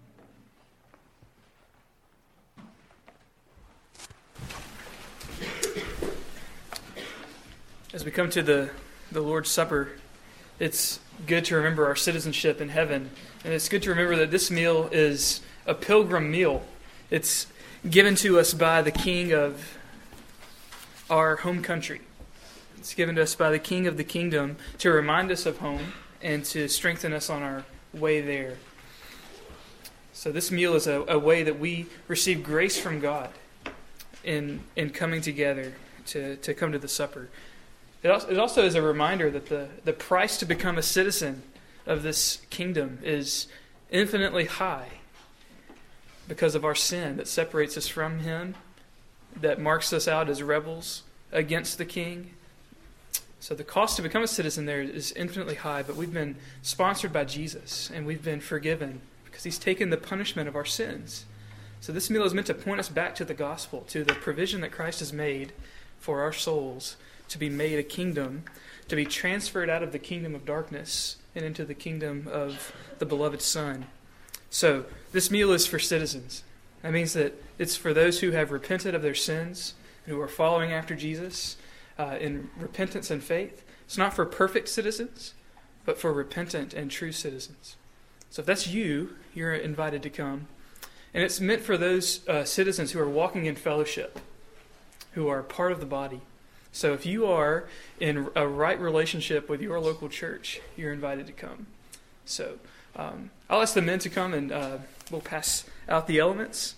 As we come to the, the Lord's Supper, it's good to remember our citizenship in heaven. And it's good to remember that this meal is a pilgrim meal. It's given to us by the King of our home country. It's given to us by the King of the kingdom to remind us of home and to strengthen us on our way there. So this meal is a, a way that we receive grace from God in in coming together to, to come to the supper. It also, it also is a reminder that the, the price to become a citizen of this kingdom is infinitely high because of our sin that separates us from Him, that marks us out as rebels against the King. So the cost to become a citizen there is infinitely high, but we've been sponsored by Jesus, and we've been forgiven because He's taken the punishment of our sins. So this meal is meant to point us back to the gospel, to the provision that Christ has made for our souls to be made a kingdom, to be transferred out of the kingdom of darkness and into the kingdom of the beloved Son. So this meal is for citizens. That means that it's for those who have repented of their sins, who are following after Jesus uh, in repentance and faith. It's not for perfect citizens, but for repentant and true citizens. So if that's you, you're invited to come. And it's meant for those uh, citizens who are walking in fellowship, who are part of the body. So if you are in a right relationship with your local church, you're invited to come. So um, I'll ask the men to come and uh, we'll pass out the elements.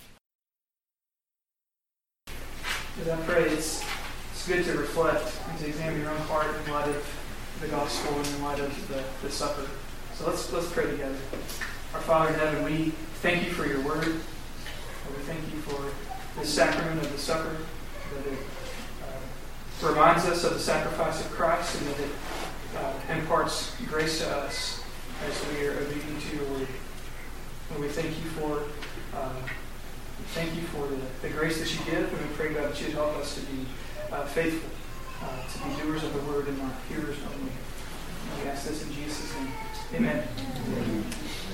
As I pray, it's, it's good to reflect and to examine your own heart in light of the gospel and in light of the, the supper. So let's let's pray together. Our Father in heaven, we thank You for Your word. We thank You for the sacrament of the supper. that it uh, reminds us of the sacrifice of Christ, and that it uh, imparts grace to us as we are obedient to your word. And we thank you for uh, thank you for the, the grace that you give, and we pray, God, that you'd help us to be uh, faithful, uh, to be doers of the word and not hearers only. And we ask this in Jesus' name. Amen. Amen.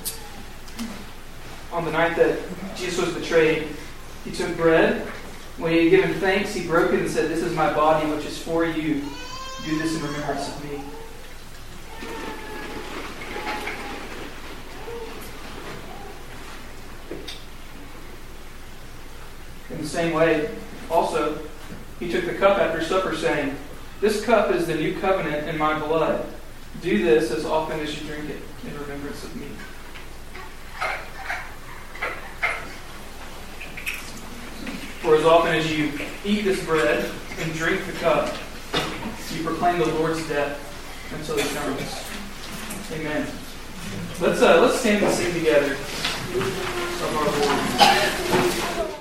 On the night that Jesus was betrayed, he took bread. When he had given thanks, he broke it and said, "This is my body, which is for you. Do this in remembrance of me." In the same way, also, he took the cup after supper, saying, "This cup is the new covenant in my blood. Do this as often as you drink it in remembrance of me." For as often as you eat this bread and drink the cup, you proclaim the Lord's death until he comes. Amen. Let's uh, let's stand and sing together of our Lord.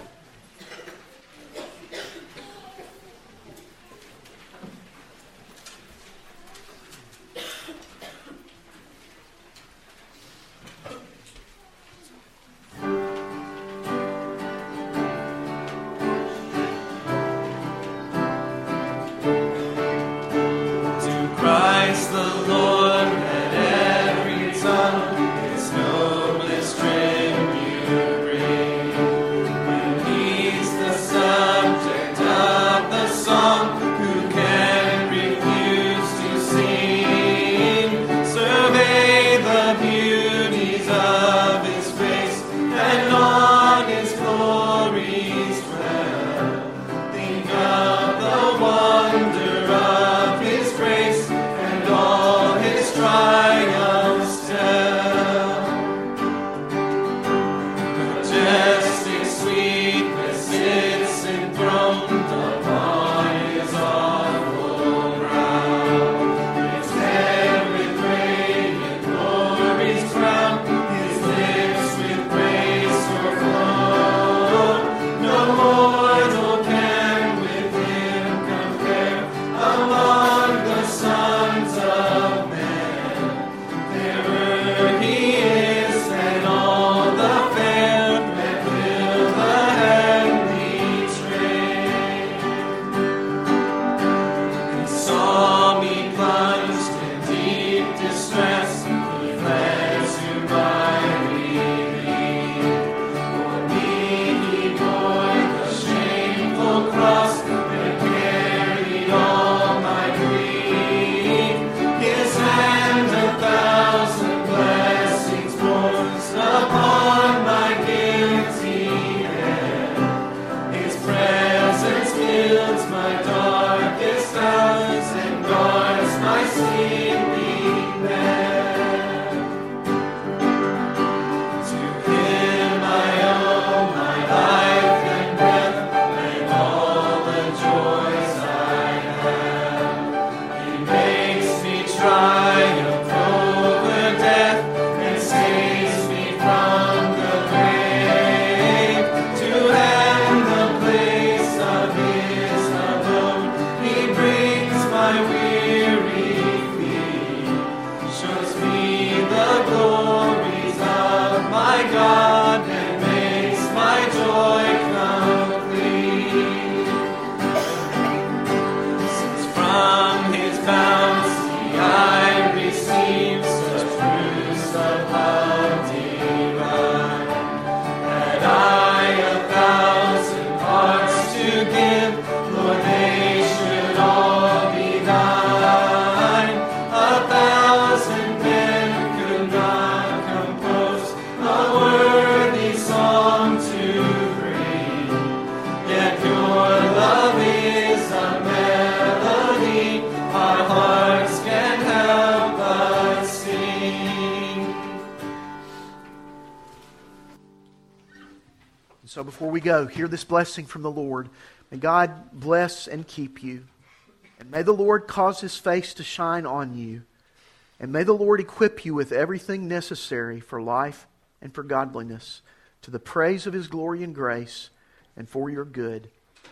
So before we go, hear this blessing from the Lord. May God bless and keep you. And may the Lord cause His face to shine on you. And may the Lord equip you with everything necessary for life and for godliness, to the praise of His glory and grace, and for your good.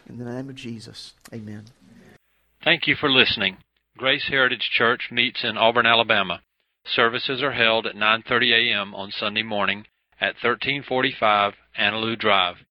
In the name of Jesus, amen. Thank you for listening. Grace Heritage Church meets in Auburn, Alabama. Services are held at nine thirty a.m. on Sunday morning at thirteen forty-five Annaloo Drive.